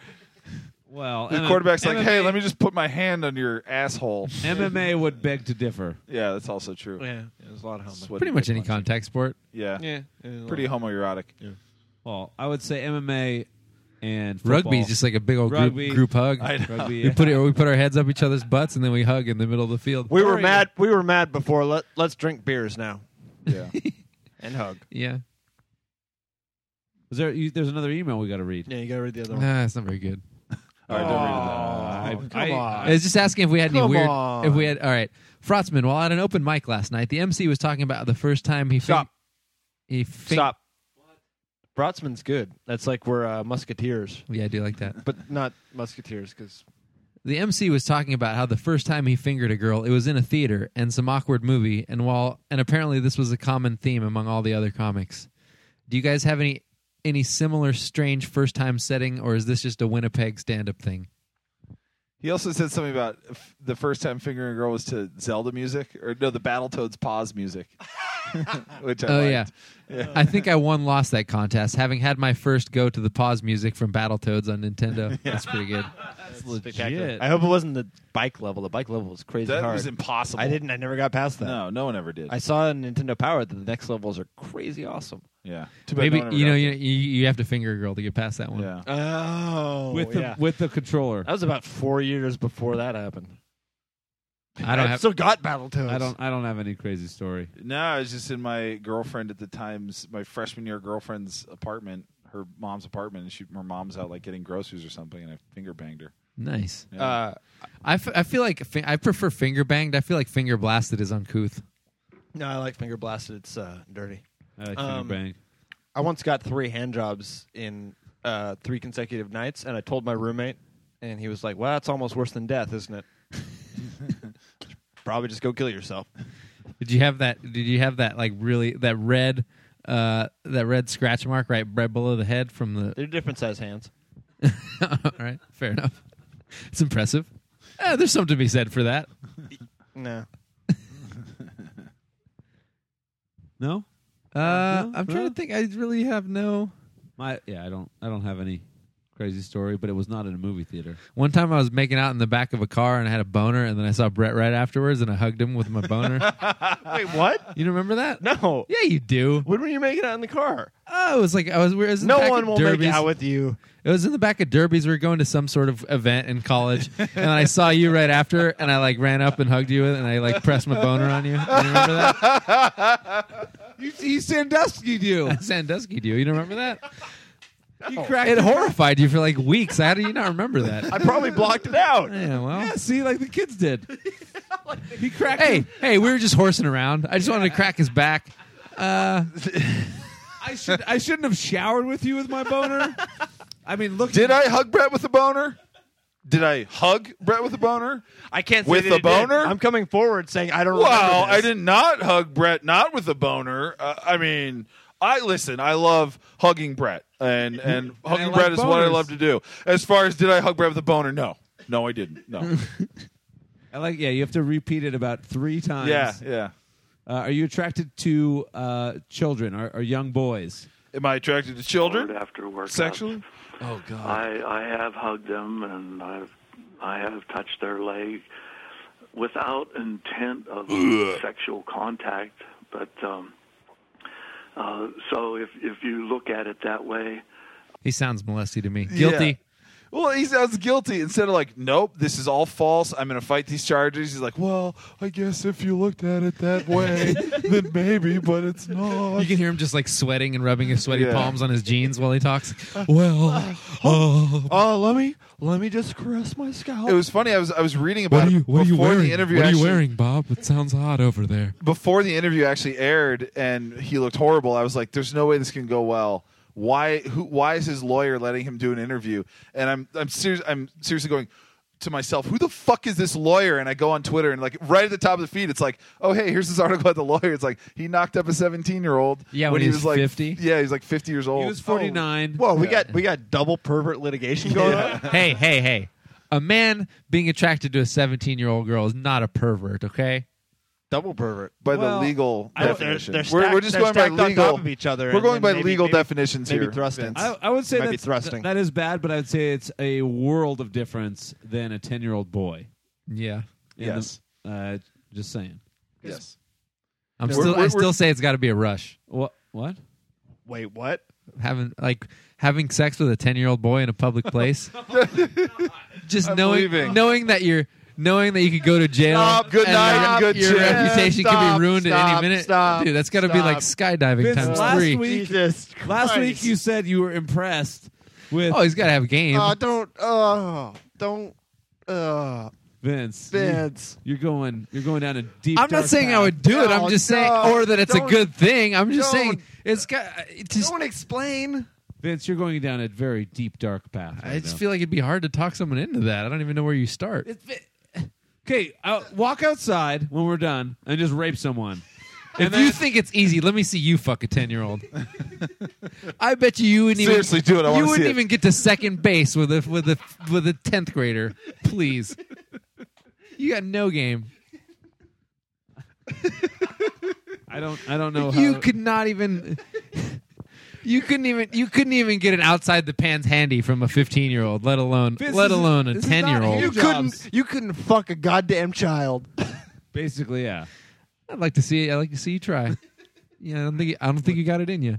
Well, The quarterback's like, hey, let me just put my hand on your asshole. MMA would beg to differ. Yeah, that's also true. Yeah, there's a lot of homo. Sweaty Pretty much dick any punching. contact sport. Yeah, Yeah, pretty homoerotic. Well, I would say MMA and football. Rugby's just like a big old Rugby. group hug. I know. Rugby. We put our heads up each other's butts and then we hug in the middle of the field. We were mad. We were mad before. Let's drink beers now Yeah. and hug. Yeah, There's another email we got to read. Yeah, you gotta read the other one. nah, it's not very good. All right, don't read Come on. I was just asking if we had any Come weird. on. If we had, all right, Frotzman. While at an open mic last night, the MC was talking about the first time he Stop. Stop. Brotsman's good. That's like we're Musketeers, Yeah, I do like that. but not Musketeers because The MC was talking about how the first time he fingered a girl, it was in a theater and some awkward movie, and apparently this was a common theme among all the other comics. Do you guys have any similar strange first time setting, or is this just a Winnipeg stand up thing? He also said something about the first time fingering a girl was to Zelda music, or no, the Battletoads pause music. Which I Oh liked. yeah. I think I lost that contest, having had my first go to the pause music from Battletoads on Nintendo. That's pretty good. That's legit. I hope it wasn't the bike level. The bike level was crazy That hard. was impossible. I never got past that. No one ever did. I saw in Nintendo Power that the next levels are crazy awesome. Yeah. Too bad Maybe no one ever got there. you have to finger a girl to get past that one. Yeah. Oh, with the controller. That was about 4 years before that happened. I still got Battletoads. I don't have any crazy story. No, I was just in my girlfriend at the time's my freshman year girlfriend's apartment, her mom's apartment, and her mom's out like getting groceries or something, and I finger banged her. Nice. Yeah. I feel like I prefer finger banged. I feel like finger blasted is uncouth. No, I like finger blasted. It's dirty. I like finger bang. I once got 3 hand jobs in 3 consecutive nights, and I told my roommate, and he was like, "Well, that's almost worse than death, isn't it?" Probably just go kill yourself. Did you have that like really that red scratch mark right below the head from the? They're different size hands. All right, fair enough. It's impressive. There's something to be said for that. No. No. I'm trying to think. I really have no. I don't have any crazy story, but it was not in a movie theater. One time I was making out in the back of a car and I had a boner, and then I saw Brett right afterwards, and I hugged him with my boner. Wait, what? You don't remember that? No. Yeah, you do. When were you making out in the car? Oh, it was like we were in the No back one of will Derby's. make out with you. It was in the back of Derby's. We were going to some sort of event in college, and I saw you right after, and I like ran up and hugged you, and I like pressed my boner on you. You remember that? He Sandusky'd you. Sandusky'd you. You don't remember that? It It horrified you for like weeks. How do you not remember that? I probably blocked it out. Yeah, well. Yeah, see, like the kids did. He cracked. Hey, we were just horsing around. I just wanted to crack his back. I shouldn't have showered with you with my boner. I mean, look. Did I hug Brett with a boner? Did I hug Brett with a boner? I can't say With that a it did. boner? I'm coming forward saying I don't Well, remember this. I did not hug Brett not with a boner. I mean, I love hugging Brett, and hugging like Brett is what I boners. love to do. As far as did I hug Brett with a boner? No, I didn't. No. You have to repeat it about 3 times. yeah. Are you attracted to children or young boys? Am I attracted to children after work sexually? Oh God. I have hugged them and I have touched their leg without intent of sexual contact, but so if you look at it that way, He sounds molesty to me. Guilty. Yeah. Well, he sounds guilty. Instead of like, nope, this is all false. I'm going to fight these charges. He's like, well, I guess if you looked at it that way, then maybe, but it's not. You can hear him just like sweating and rubbing his sweaty Yeah. palms on his jeans while he talks. Well, let me just caress my scalp. It was funny. I was reading about it before the interview. Bob? It sounds hot over there. Before the interview actually aired, and he looked horrible. I was like, "There's no way this can go well. Why is his lawyer letting him do an interview?" And I'm seriously going to myself, "Who the fuck is this lawyer?" And I go on Twitter, and like right at the top of the feed, it's like, "Oh hey, here's this article about the lawyer." It's like he knocked up a 17-year-old. Yeah, when he was like 50? Yeah, he's like 50 years old. He was 49. Whoa, we got double pervert litigation going on. Hey. A man being attracted to a 17-year-old girl is not a pervert, okay? Double pervert. By the legal definition. They're We're just going by stacked on legal top of each other. We're and going by then legal maybe definitions maybe here. thrusting. I would say Might be that's- thrusting. that is bad, but I would say it's a world of difference than a 10-year-old boy. Yeah. Yes. Just saying. Yes. I still say it's got to be a rush. What? Wait, what? Having sex with a 10-year-old boy in a public place. Just I'm knowing that you could go to jail. Stop. Good and night and good your shit. reputation could be ruined at any minute. Stop, Dude, that's got to be like skydiving Vince, times last 3. week- Jesus Last Christ. week you said you were impressed with Oh, he's got to have game. Don't. Vince. Vince. You're going down a deep. I'm not dark saying I path. would do it. I'm No, just saying, no, or that it's a don't- good thing. I'm just don't. saying it's got. Don't explain. Vince, you're going down a very deep dark path. I just feel like it'd be hard to talk someone into that. I don't even know where you start. Okay, walk outside when we're done and just rape someone. If you think it's easy, let me see you fuck a 10-year-old. I bet you wouldn't even Seriously, do it. I wanna You see wouldn't it. even get to second base with a 10th grader. Please, you got no game. I don't know. You how, could not even. You couldn't even get an outside the pants handy from a 15-year-old, let alone Vince, a this is not 10-year-old. hand- You couldn't fuck a goddamn child. Basically, yeah. I'd like to see you try. Yeah, I don't think you got it in you.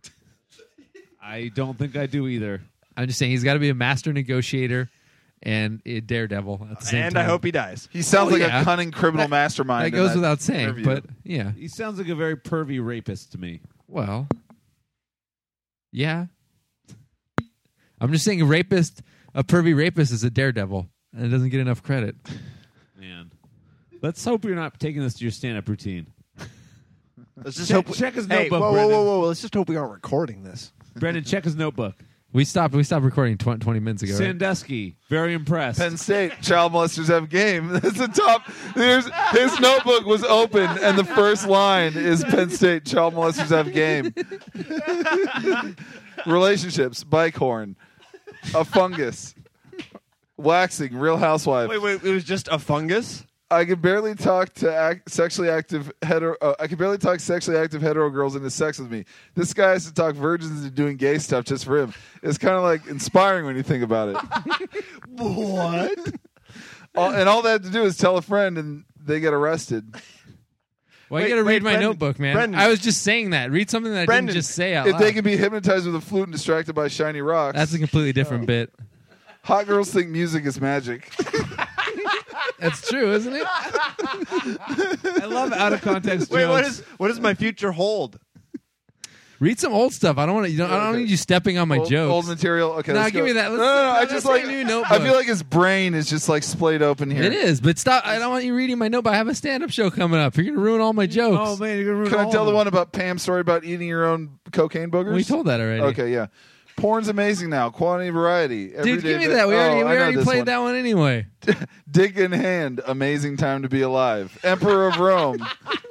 I don't think I do either. I'm just saying he's got to be a master negotiator and a daredevil at the same And time. I hope he dies. He sounds Oh, like yeah. a cunning criminal mastermind. That in goes without saying, interview. but yeah. He sounds like a very pervy rapist to me. Well, yeah. I'm just saying a pervy rapist is a daredevil, and it doesn't get enough credit. Man, let's hope you're not taking this to your stand-up routine. Let's just Check- hope. check his Hey, notebook, whoa, Brendan. whoa! Let's just hope we aren't recording this. Brendan, check his notebook. We stopped recording 20 minutes ago. Right? Sandusky, very impressed. Penn State, child molesters have game. That's the top. His notebook was open, and the first line is Penn State, child molesters have game. Relationships, bike horn, a fungus, waxing, Real Housewife. Wait! It was just a fungus. I can barely talk to sexually active hetero. I can barely talk sexually active hetero girls into sex with me. This guy has to talk virgins into doing gay stuff just for him. It's kind of like inspiring when you think about it. What? And all they have to do is tell a friend, and they get arrested. Well, you got to read my Brendan, notebook, man. Brendan. I was just saying that. Read something that I Brendan, didn't just say out If loud. they can be hypnotized with a flute and distracted by shiny rocks, That's a completely different bit. hot girls think music is magic. That's true, isn't it? I love out of context Wait, jokes. what does my future hold? Read some old stuff. I don't want to. I don't need you stepping on my jokes. Old material. Okay, No, let's give go. me that. No, I Let's just get like. a new notebook. I feel like his brain is just like splayed open here. It is, but stop. I don't want you reading my notebook. I have a stand-up show coming up. You're going to ruin all my jokes. Oh man, you're gonna ruin Can I all tell of the them. one about Pam's story about eating your own cocaine boogers? We told that already. Okay, yeah. Porn's amazing now. Quantity, variety. Dude, give me that. We already played that one anyway. Dick in hand. Amazing time to be alive. Emperor of Rome.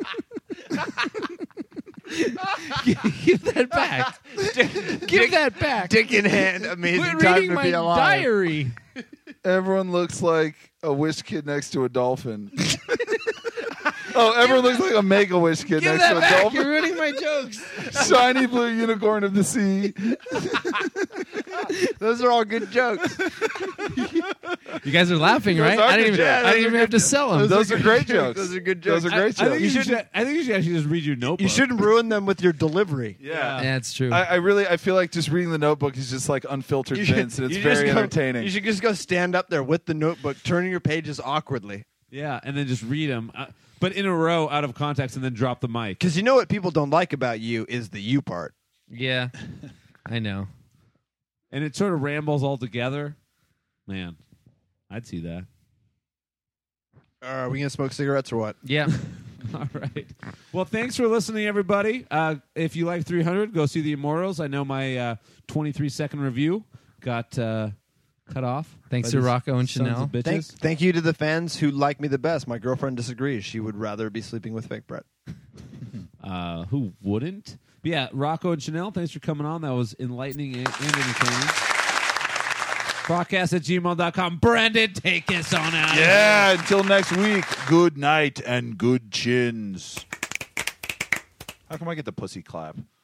Give that back. Give that back. Dick in hand. Amazing Quit time reading to my be alive. diary. Everyone looks like a wish kid next to a dolphin. Oh, everyone looks like a Make-A-Wish kid Give next that to a back. dolphin. You're ruining my jokes. Shiny blue unicorn of the sea. Those are all good jokes. You guys are laughing, Those right? are I didn't good even. jokes. I didn't even have to sell them. Those are great jokes. Those are good jokes. Those are great I jokes. think you should actually just read your notebook. You shouldn't ruin them with your delivery. Yeah. That's true. I feel like just reading the notebook is just like unfiltered Vince, and it's you just very go- entertaining. You should just go stand up there with the notebook, turning your pages awkwardly. Yeah, and then just read them, but in a row, out of context, and then drop the mic. Because you know what people don't like about you is the you part. Yeah, I know. And it sort of rambles all together. Man, I'd see that. Are we going to smoke cigarettes or what? Yeah. All right. Well, thanks for listening, everybody. If you like 300, go see The Immortals. I know my 23-second review got cut off. Thanks by to these Rocco and sons Chanel. of bitches. Thank you to the fans who like me the best. My girlfriend disagrees. She would rather be sleeping with fake Brett. Who wouldn't? But yeah, Rocco and Chanel, thanks for coming on. That was enlightening and entertaining. Broadcast@gmail.com. Brandon, take us on out. Yeah, until next week, good night and good chins. How come I get the pussy clap?